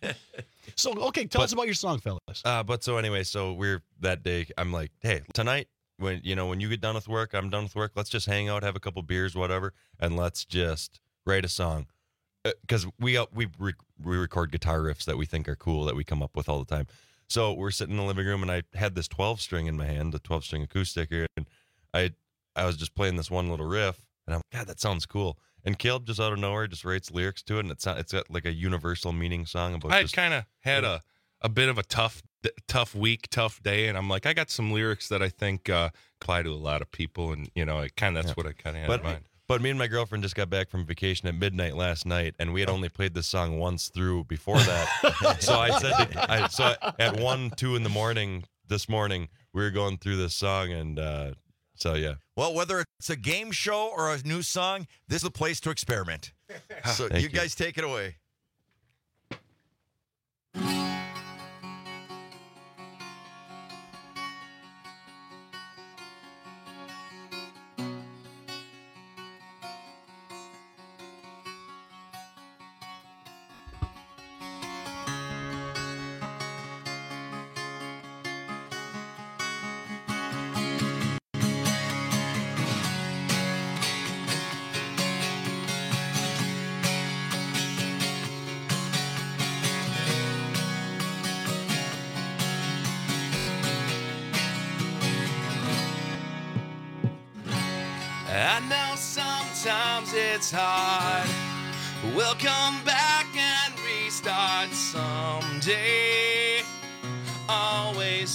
So, okay, tell But- us about your song, fellas. Uh, but so anyway, so we're that day. I'm like, hey, tonight when you know when you get done with work, I'm done with work. Let's just hang out, have a couple beers, whatever, and let's just write a song. Because we uh, we re- we record guitar riffs that we think are cool that we come up with all the time. So we're sitting in the living room, and I had this twelve string in my hand, the twelve string acoustic, here, and I I was just playing this one little riff, and I'm like, God, that sounds cool. And Caleb just out of nowhere just writes lyrics to it, and it's it's got like a universal meaning song about I just kind of had a, a bit of a tough d- tough week, tough day, and I'm like, I got some lyrics that I think uh, apply to a lot of people, and you know, it kind of that's Yeah. what I kind of had But, in mind. but me and my girlfriend just got back from vacation at midnight last night, and we had only played this song once through before that. so I said, to, I, so at one, two in the morning this morning, we were going through this song, and uh, so yeah. Well, whether it's a game show or a new song, this is a place to experiment. So Thank you you. guys take it away. I know sometimes it's hard. We'll come back and restart someday. Always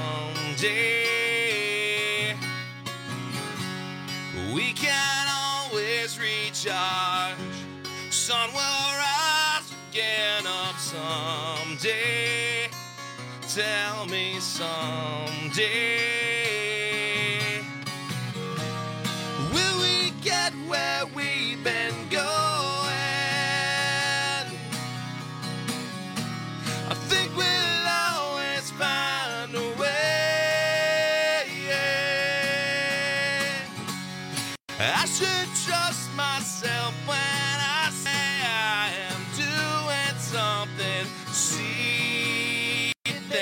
someday. We can always recharge. Sun will rise again up someday. Tell me someday. Where we've been going, I think we'll always find a way. I should trust myself when I say I am doing something. See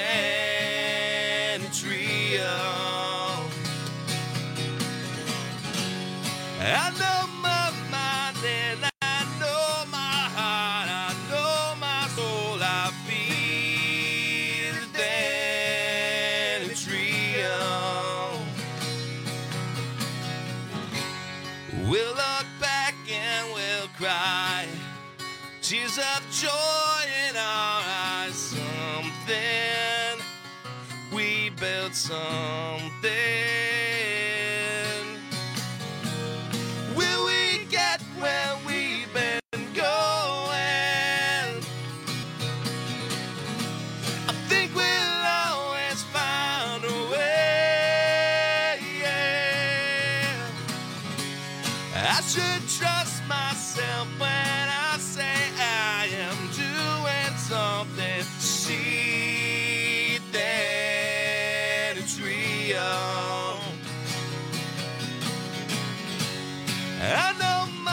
then trio. I know my mind and I know my heart, I know my soul, I feel then a trio. We'll look back and we'll cry, tears of joy in our eyes. Something, we built something. Where we've been going, I think we'll always find a way. I should trust myself when I say I am doing something. See that a trio. I know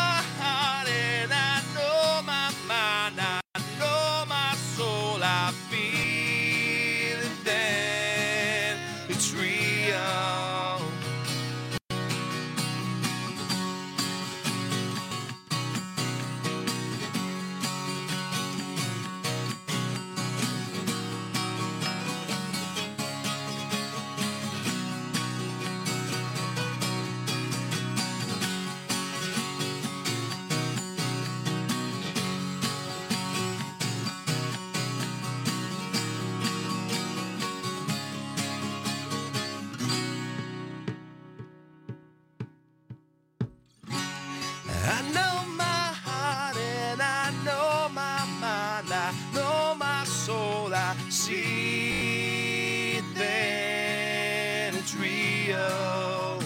I know my heart and I know my mind, I know my soul, I see then it's real.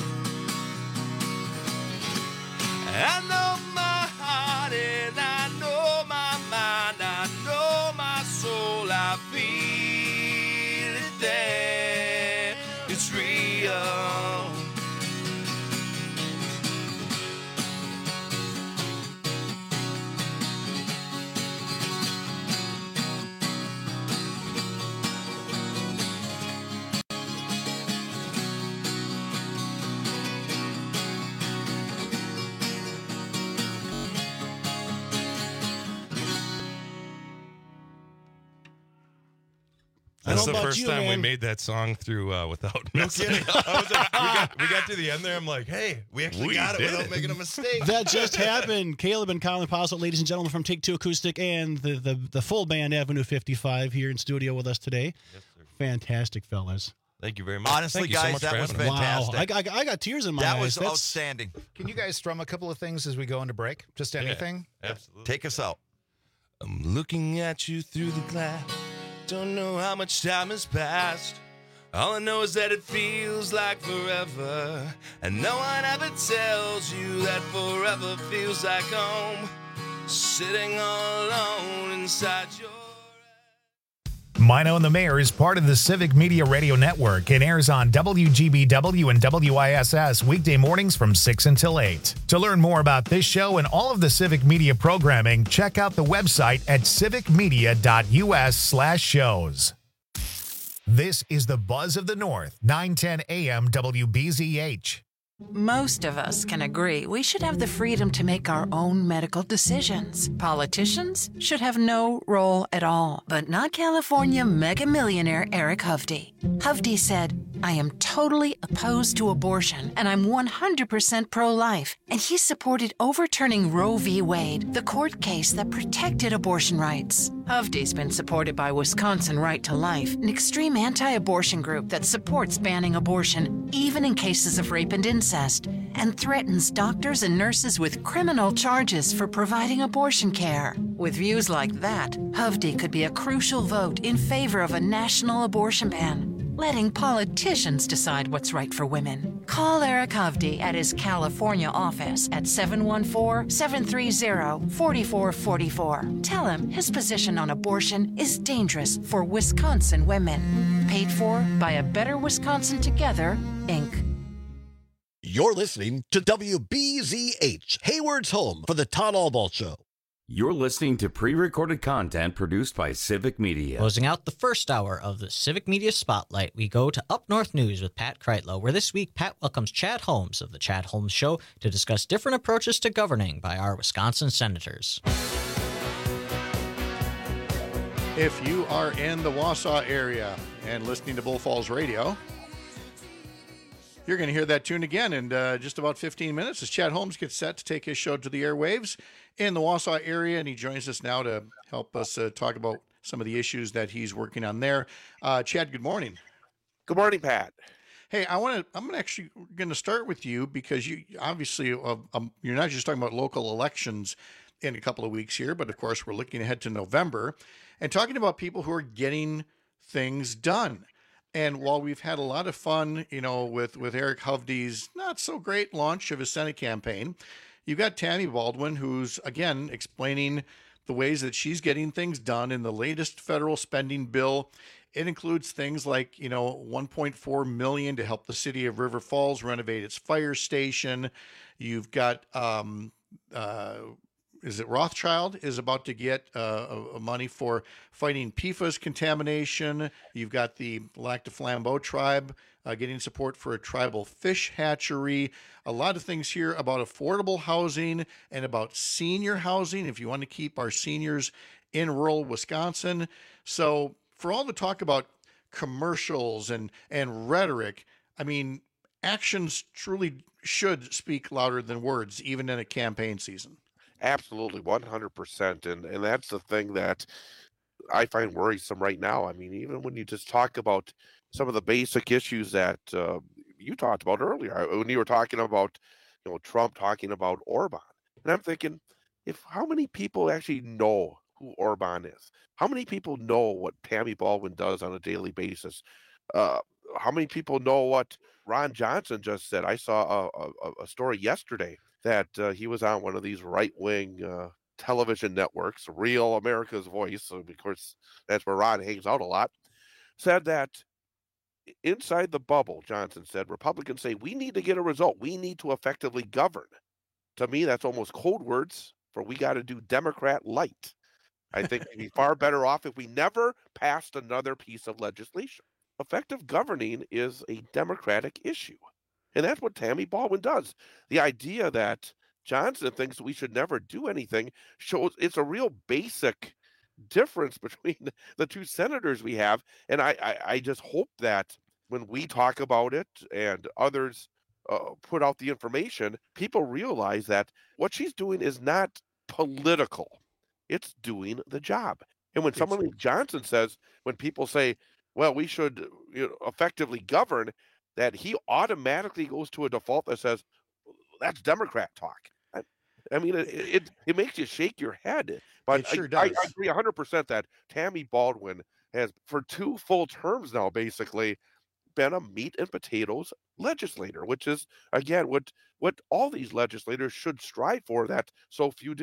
I know my heart and I know my mind, I know my soul, I feel it then it's real. That's the about first you, time we man. made that song through uh, without No messing kidding. up. I was like, we, got, we got to the end there. I'm like, hey, we actually We got it did without it. making a mistake. That just happened. Caleb and Colin Posselt, ladies and gentlemen, from Take Two Acoustic and the, the, the full band Avenue fifty-five here in studio with us today. Yes, sir. Fantastic, fellas. Thank you very much. Honestly, Thank you so guys, much that for was having us. fantastic. Wow, I, I, I got tears in my that eyes. was That's- outstanding. Can you guys strum a couple of things as we go into break? Just anything? Absolutely. Take us out. I'm looking at you through the glass. Don't know how much time has passed. All I know is that it feels like forever. And no one ever tells you that forever feels like home. Sitting all alone inside your Mino and the Mayor is part of the Civic Media Radio Network and airs on W G B W and W I S S weekday mornings from six until eight. To learn more about this show and all of the Civic Media programming, check out the website at civicmedia.us slash shows. This is the Buzz of the North, nine ten A M W B Z H. Most of us can agree we should have the freedom to make our own medical decisions. Politicians should have no role at all, but not California mega millionaire Eric Hovde. Hovde said, "I am totally opposed to abortion, and I'm one hundred percent pro-life." And he supported overturning Roe v. Wade, the court case that protected abortion rights. Hovde's been supported by Wisconsin Right to Life, an extreme anti-abortion group that supports banning abortion, even in cases of rape and incest, and threatens doctors and nurses with criminal charges for providing abortion care. With views like that, Hovde could be a crucial vote in favor of a national abortion ban, letting politicians decide what's right for women. Call Eric Hovde at his California office at seven one four, seven three zero, four four four four. Tell him his position on abortion is dangerous for Wisconsin women. Paid for by A Better Wisconsin Together, Incorporated. You're listening to W B Z H, Hayward's home for the Todd Albaugh Show. You're listening to pre-recorded content produced by Civic Media. Closing out the first hour of the Civic Media Spotlight, we go to Up North News with Pat Kreitlow, where this week Pat welcomes Chad Holmes of the Chad Holmes Show to discuss different approaches to governing by our Wisconsin senators. If you are in the Wausau area and listening to Bull Falls Radio, you're going to hear that tune again in uh, just about fifteen minutes as Chad Holmes gets set to take his show to the airwaves in the Wausau area, and he joins us now to help us uh, talk about some of the issues that he's working on there. Uh, Chad, good morning. Good morning, Pat. Hey, I want to. I'm actually going to start with you because you obviously uh, um, you're not just talking about local elections in a couple of weeks here, but of course we're looking ahead to November and talking about people who are getting things done. And while we've had a lot of fun, you know, with, with Eric Hovde's not so great launch of his Senate campaign, you've got Tammy Baldwin, who's, again, explaining the ways that she's getting things done in the latest federal spending bill. It includes things like, you know, one point four million dollars to help the city of River Falls renovate its fire station. You've got, um, uh, is it Rothschild is about to get uh, money for fighting P FAS contamination. You've got the Lac du Flambeau tribe uh, getting support for a tribal fish hatchery. A lot of things here about affordable housing and about senior housing, if you want to keep our seniors in rural Wisconsin. So for all the talk about commercials and, and rhetoric, I mean, actions truly should speak louder than words, even in a campaign season. Absolutely, one hundred percent. And and that's the thing that I find worrisome right now. I mean, even when you just talk about some of the basic issues that uh, you talked about earlier, when you were talking about, you know, Trump talking about Orban. And I'm thinking, if how many people actually know who Orban is? How many people know what Tammy Baldwin does on a daily basis? Uh, how many people know what Ron Johnson just said? I saw a, a, a story yesterday that uh, he was on one of these right-wing uh, television networks, Real America's Voice, so of course that's where Ron hangs out a lot, said that inside the bubble, Johnson said, Republicans say, we need to get a result. We need to effectively govern. To me, that's almost code words for we got to do Democrat light. I think we'd be far better off if we never passed another piece of legislation. Effective governing is a Democratic issue. And that's what Tammy Baldwin does. The idea that Johnson thinks we should never do anything shows it's a real basic difference between the two senators we have. And I, I, I just hope that when we talk about it and others uh, put out the information, people realize that what she's doing is not political. It's doing the job. And when someone like Johnson says, when people say, well, we should you know, effectively govern, that he automatically goes to a default that says, that's Democrat talk. I, I mean, it, it it makes you shake your head. But it sure I, does. I, I agree one hundred percent that Tammy Baldwin has, for two full terms now, basically, been a meat and potatoes legislator, which is, again, what, what all these legislators should strive for that so few do.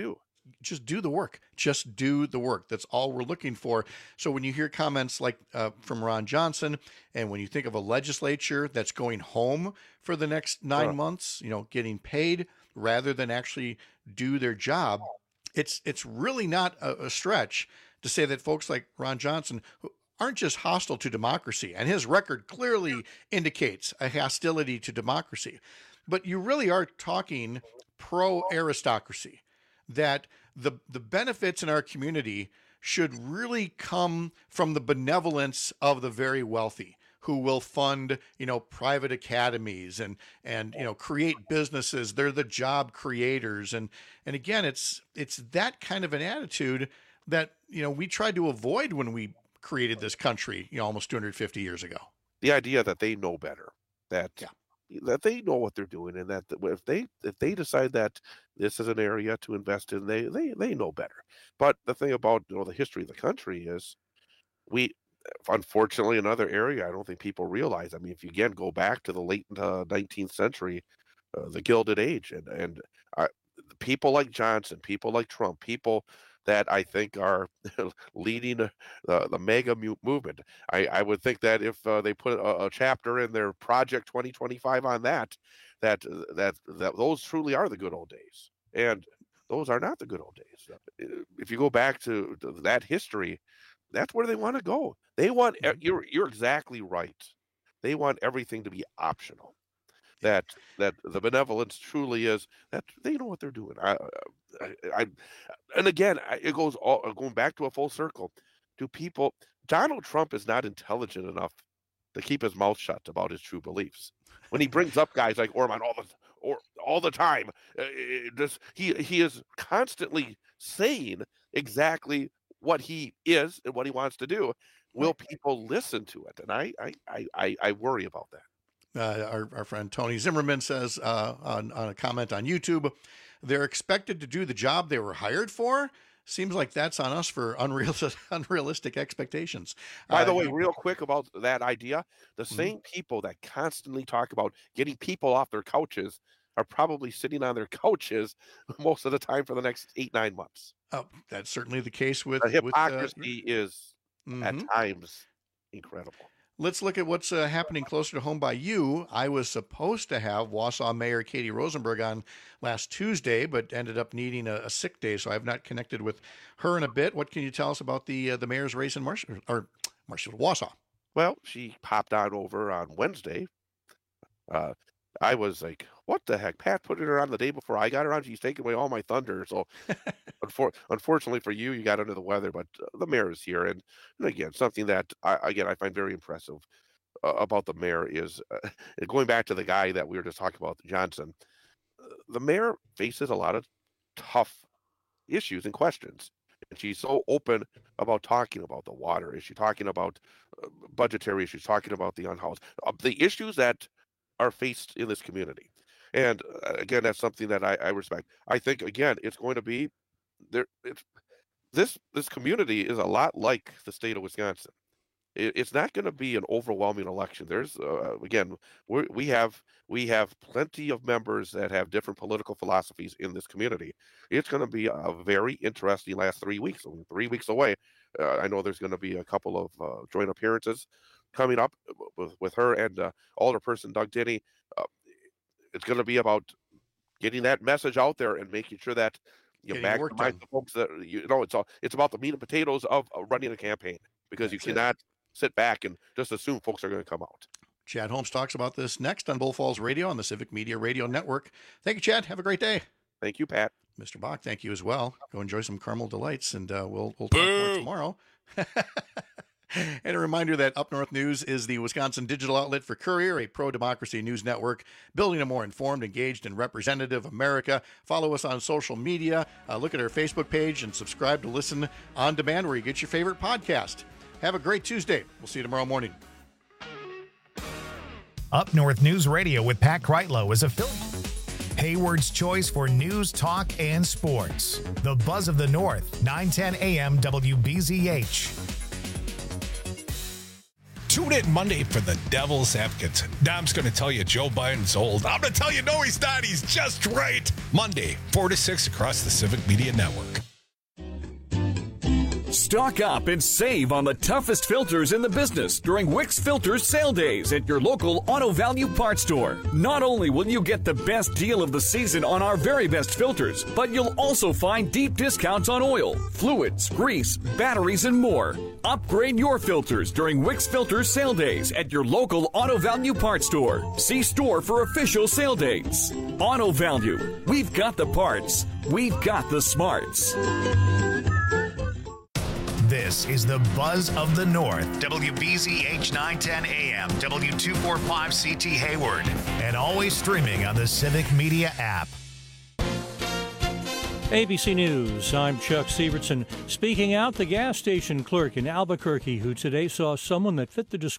just do the work. Just do the work. That's all we're looking for. So when you hear comments like uh, from Ron Johnson, and when you think of a legislature that's going home for the next nine Sure. months, you know, getting paid rather than actually do their job, it's it's really not a, a stretch to say that folks like Ron Johnson, who aren't just hostile to democracy, and his record clearly indicates a hostility to democracy, but you really are talking pro-aristocracy, that the the benefits in our community should really come from the benevolence of the very wealthy, who will fund, you know, private academies and and you know create businesses. They're the job creators, and and again, it's it's that kind of an attitude that you know we tried to avoid when we created this country, you know, almost two hundred fifty years ago. The idea that they know better, that that they know what they're doing, and that if they if they decide that this is an area to invest in, they they they know better. But the thing about you know the history of the country is, we unfortunately another area I don't think people realize. I mean, if you again go back to the late uh, nineteenth century, uh, the Gilded Age, and and uh, people like Johnson, people like Trump, people that I think are leading uh, the mega mu- movement. I, I would think that if uh, they put a, a chapter in their Project twenty twenty-five on that, that that that those truly are the good old days, and those are not the good old days. Uh, If you go back to, to that history, that's where they want to go. They want e- you're you're exactly right. They want everything to be optional. That that the benevolence truly is that they know what they're doing. I, I, I and again, I, it goes all going back to a full circle. Do people? Donald Trump is not intelligent enough to keep his mouth shut about his true beliefs. When he brings up guys like Orban all the or all the time, uh, it just he he is constantly saying exactly what he is and what he wants to do. Will people listen to it? And I I I, I, I worry about that. Uh, our, our friend Tony Zimmerman says uh, on, on a comment on YouTube, they're expected to do the job they were hired for. Seems like that's on us for unrealistic, unrealistic expectations. By the Uh, way, real quick about that idea, the Mhm. same people that constantly talk about getting people off their couches are probably sitting on their couches most of the time for the next eight, nine months. Oh, that's certainly the case with The with, uh, hypocrisy is at Mhm. times incredible. Let's look at what's uh, happening closer to home by you. I was supposed to have Wausau Mayor Katie Rosenberg on last Tuesday, but ended up needing a, a sick day, so I've not connected with her in a bit. What can you tell us about the uh, the mayor's race in Marshall or Marshall Wausau? Well, she popped on over on Wednesday. Uh, I was like, what the heck? Pat put her on the day before I got her on. She's taking away all my thunder. So, unfor- unfortunately for you, you got under the weather, but uh, the mayor is here. And, and again, something that, I, again, I find very impressive uh, about the mayor is uh, going back to the guy that we were just talking about, Johnson. Uh, the mayor faces a lot of tough issues and questions. And she's so open about talking about the water issue, talking about uh, budgetary issues, talking about the unhoused, uh, the issues that are faced in this community. And uh, again, that's something that I, I respect. I think again, it's going to be there. It's this this community is a lot like the state of Wisconsin. It, it's not going to be an overwhelming election. There's uh, again, we we have we have plenty of members that have different political philosophies in this community. It's going to be a very interesting last three weeks. I mean, three weeks away. Uh, I know there's going to be a couple of uh, joint appearances coming up with, with her and uh, Alderperson Doug Denny. Uh, it's going to be about getting that message out there and making sure that you Getting work maximize done. the folks that you know. It's all it's about the meat and potatoes of uh, running a campaign, because you That's it. cannot sit back and just assume folks are going to come out. Chad Holmes talks about this next on Bull Falls Radio on the Civic Media Radio Network. Thank you, Chad. Have a great day. Thank you, Pat. Mister Bach, thank you as well. Go enjoy some caramel delights, and uh, we'll we'll talk more tomorrow. And a reminder that Up North News is the Wisconsin digital outlet for Courier, a pro-democracy news network, building a more informed, engaged, and representative America. Follow us on social media. Uh, look at our Facebook page and subscribe to listen on demand where you get your favorite podcast. Have a great Tuesday. We'll see you tomorrow morning. Up North News Radio with Pat Kreitlow is affiliated. Hayward's choice for news, talk, and sports. The Buzz of the North, nine ten a.m. W B Z H. Tune in Monday for the Devil's Advocate. Dom's going to tell you Joe Biden's old. I'm going to tell you, no, he's not. He's just right. Monday, four to six across the Civic Media Network. Stock up and save on the toughest filters in the business during Wix Filters sale days at your local Auto Value Parts store. Not only will you get the best deal of the season on our very best filters, but you'll also find deep discounts on oil, fluids, grease, batteries, and more. Upgrade your filters during Wix Filters sale days at your local Auto Value Parts store. See store for official sale dates. Auto Value. We've got the parts. We've got the smarts. This is the Buzz of the North, W B Z H nine ten A M, W two forty-five C T Hayward, and always streaming on the Civic Media app. A B C News, I'm Chuck Sievertson. Speaking out, the gas station clerk in Albuquerque who today saw someone that fit the description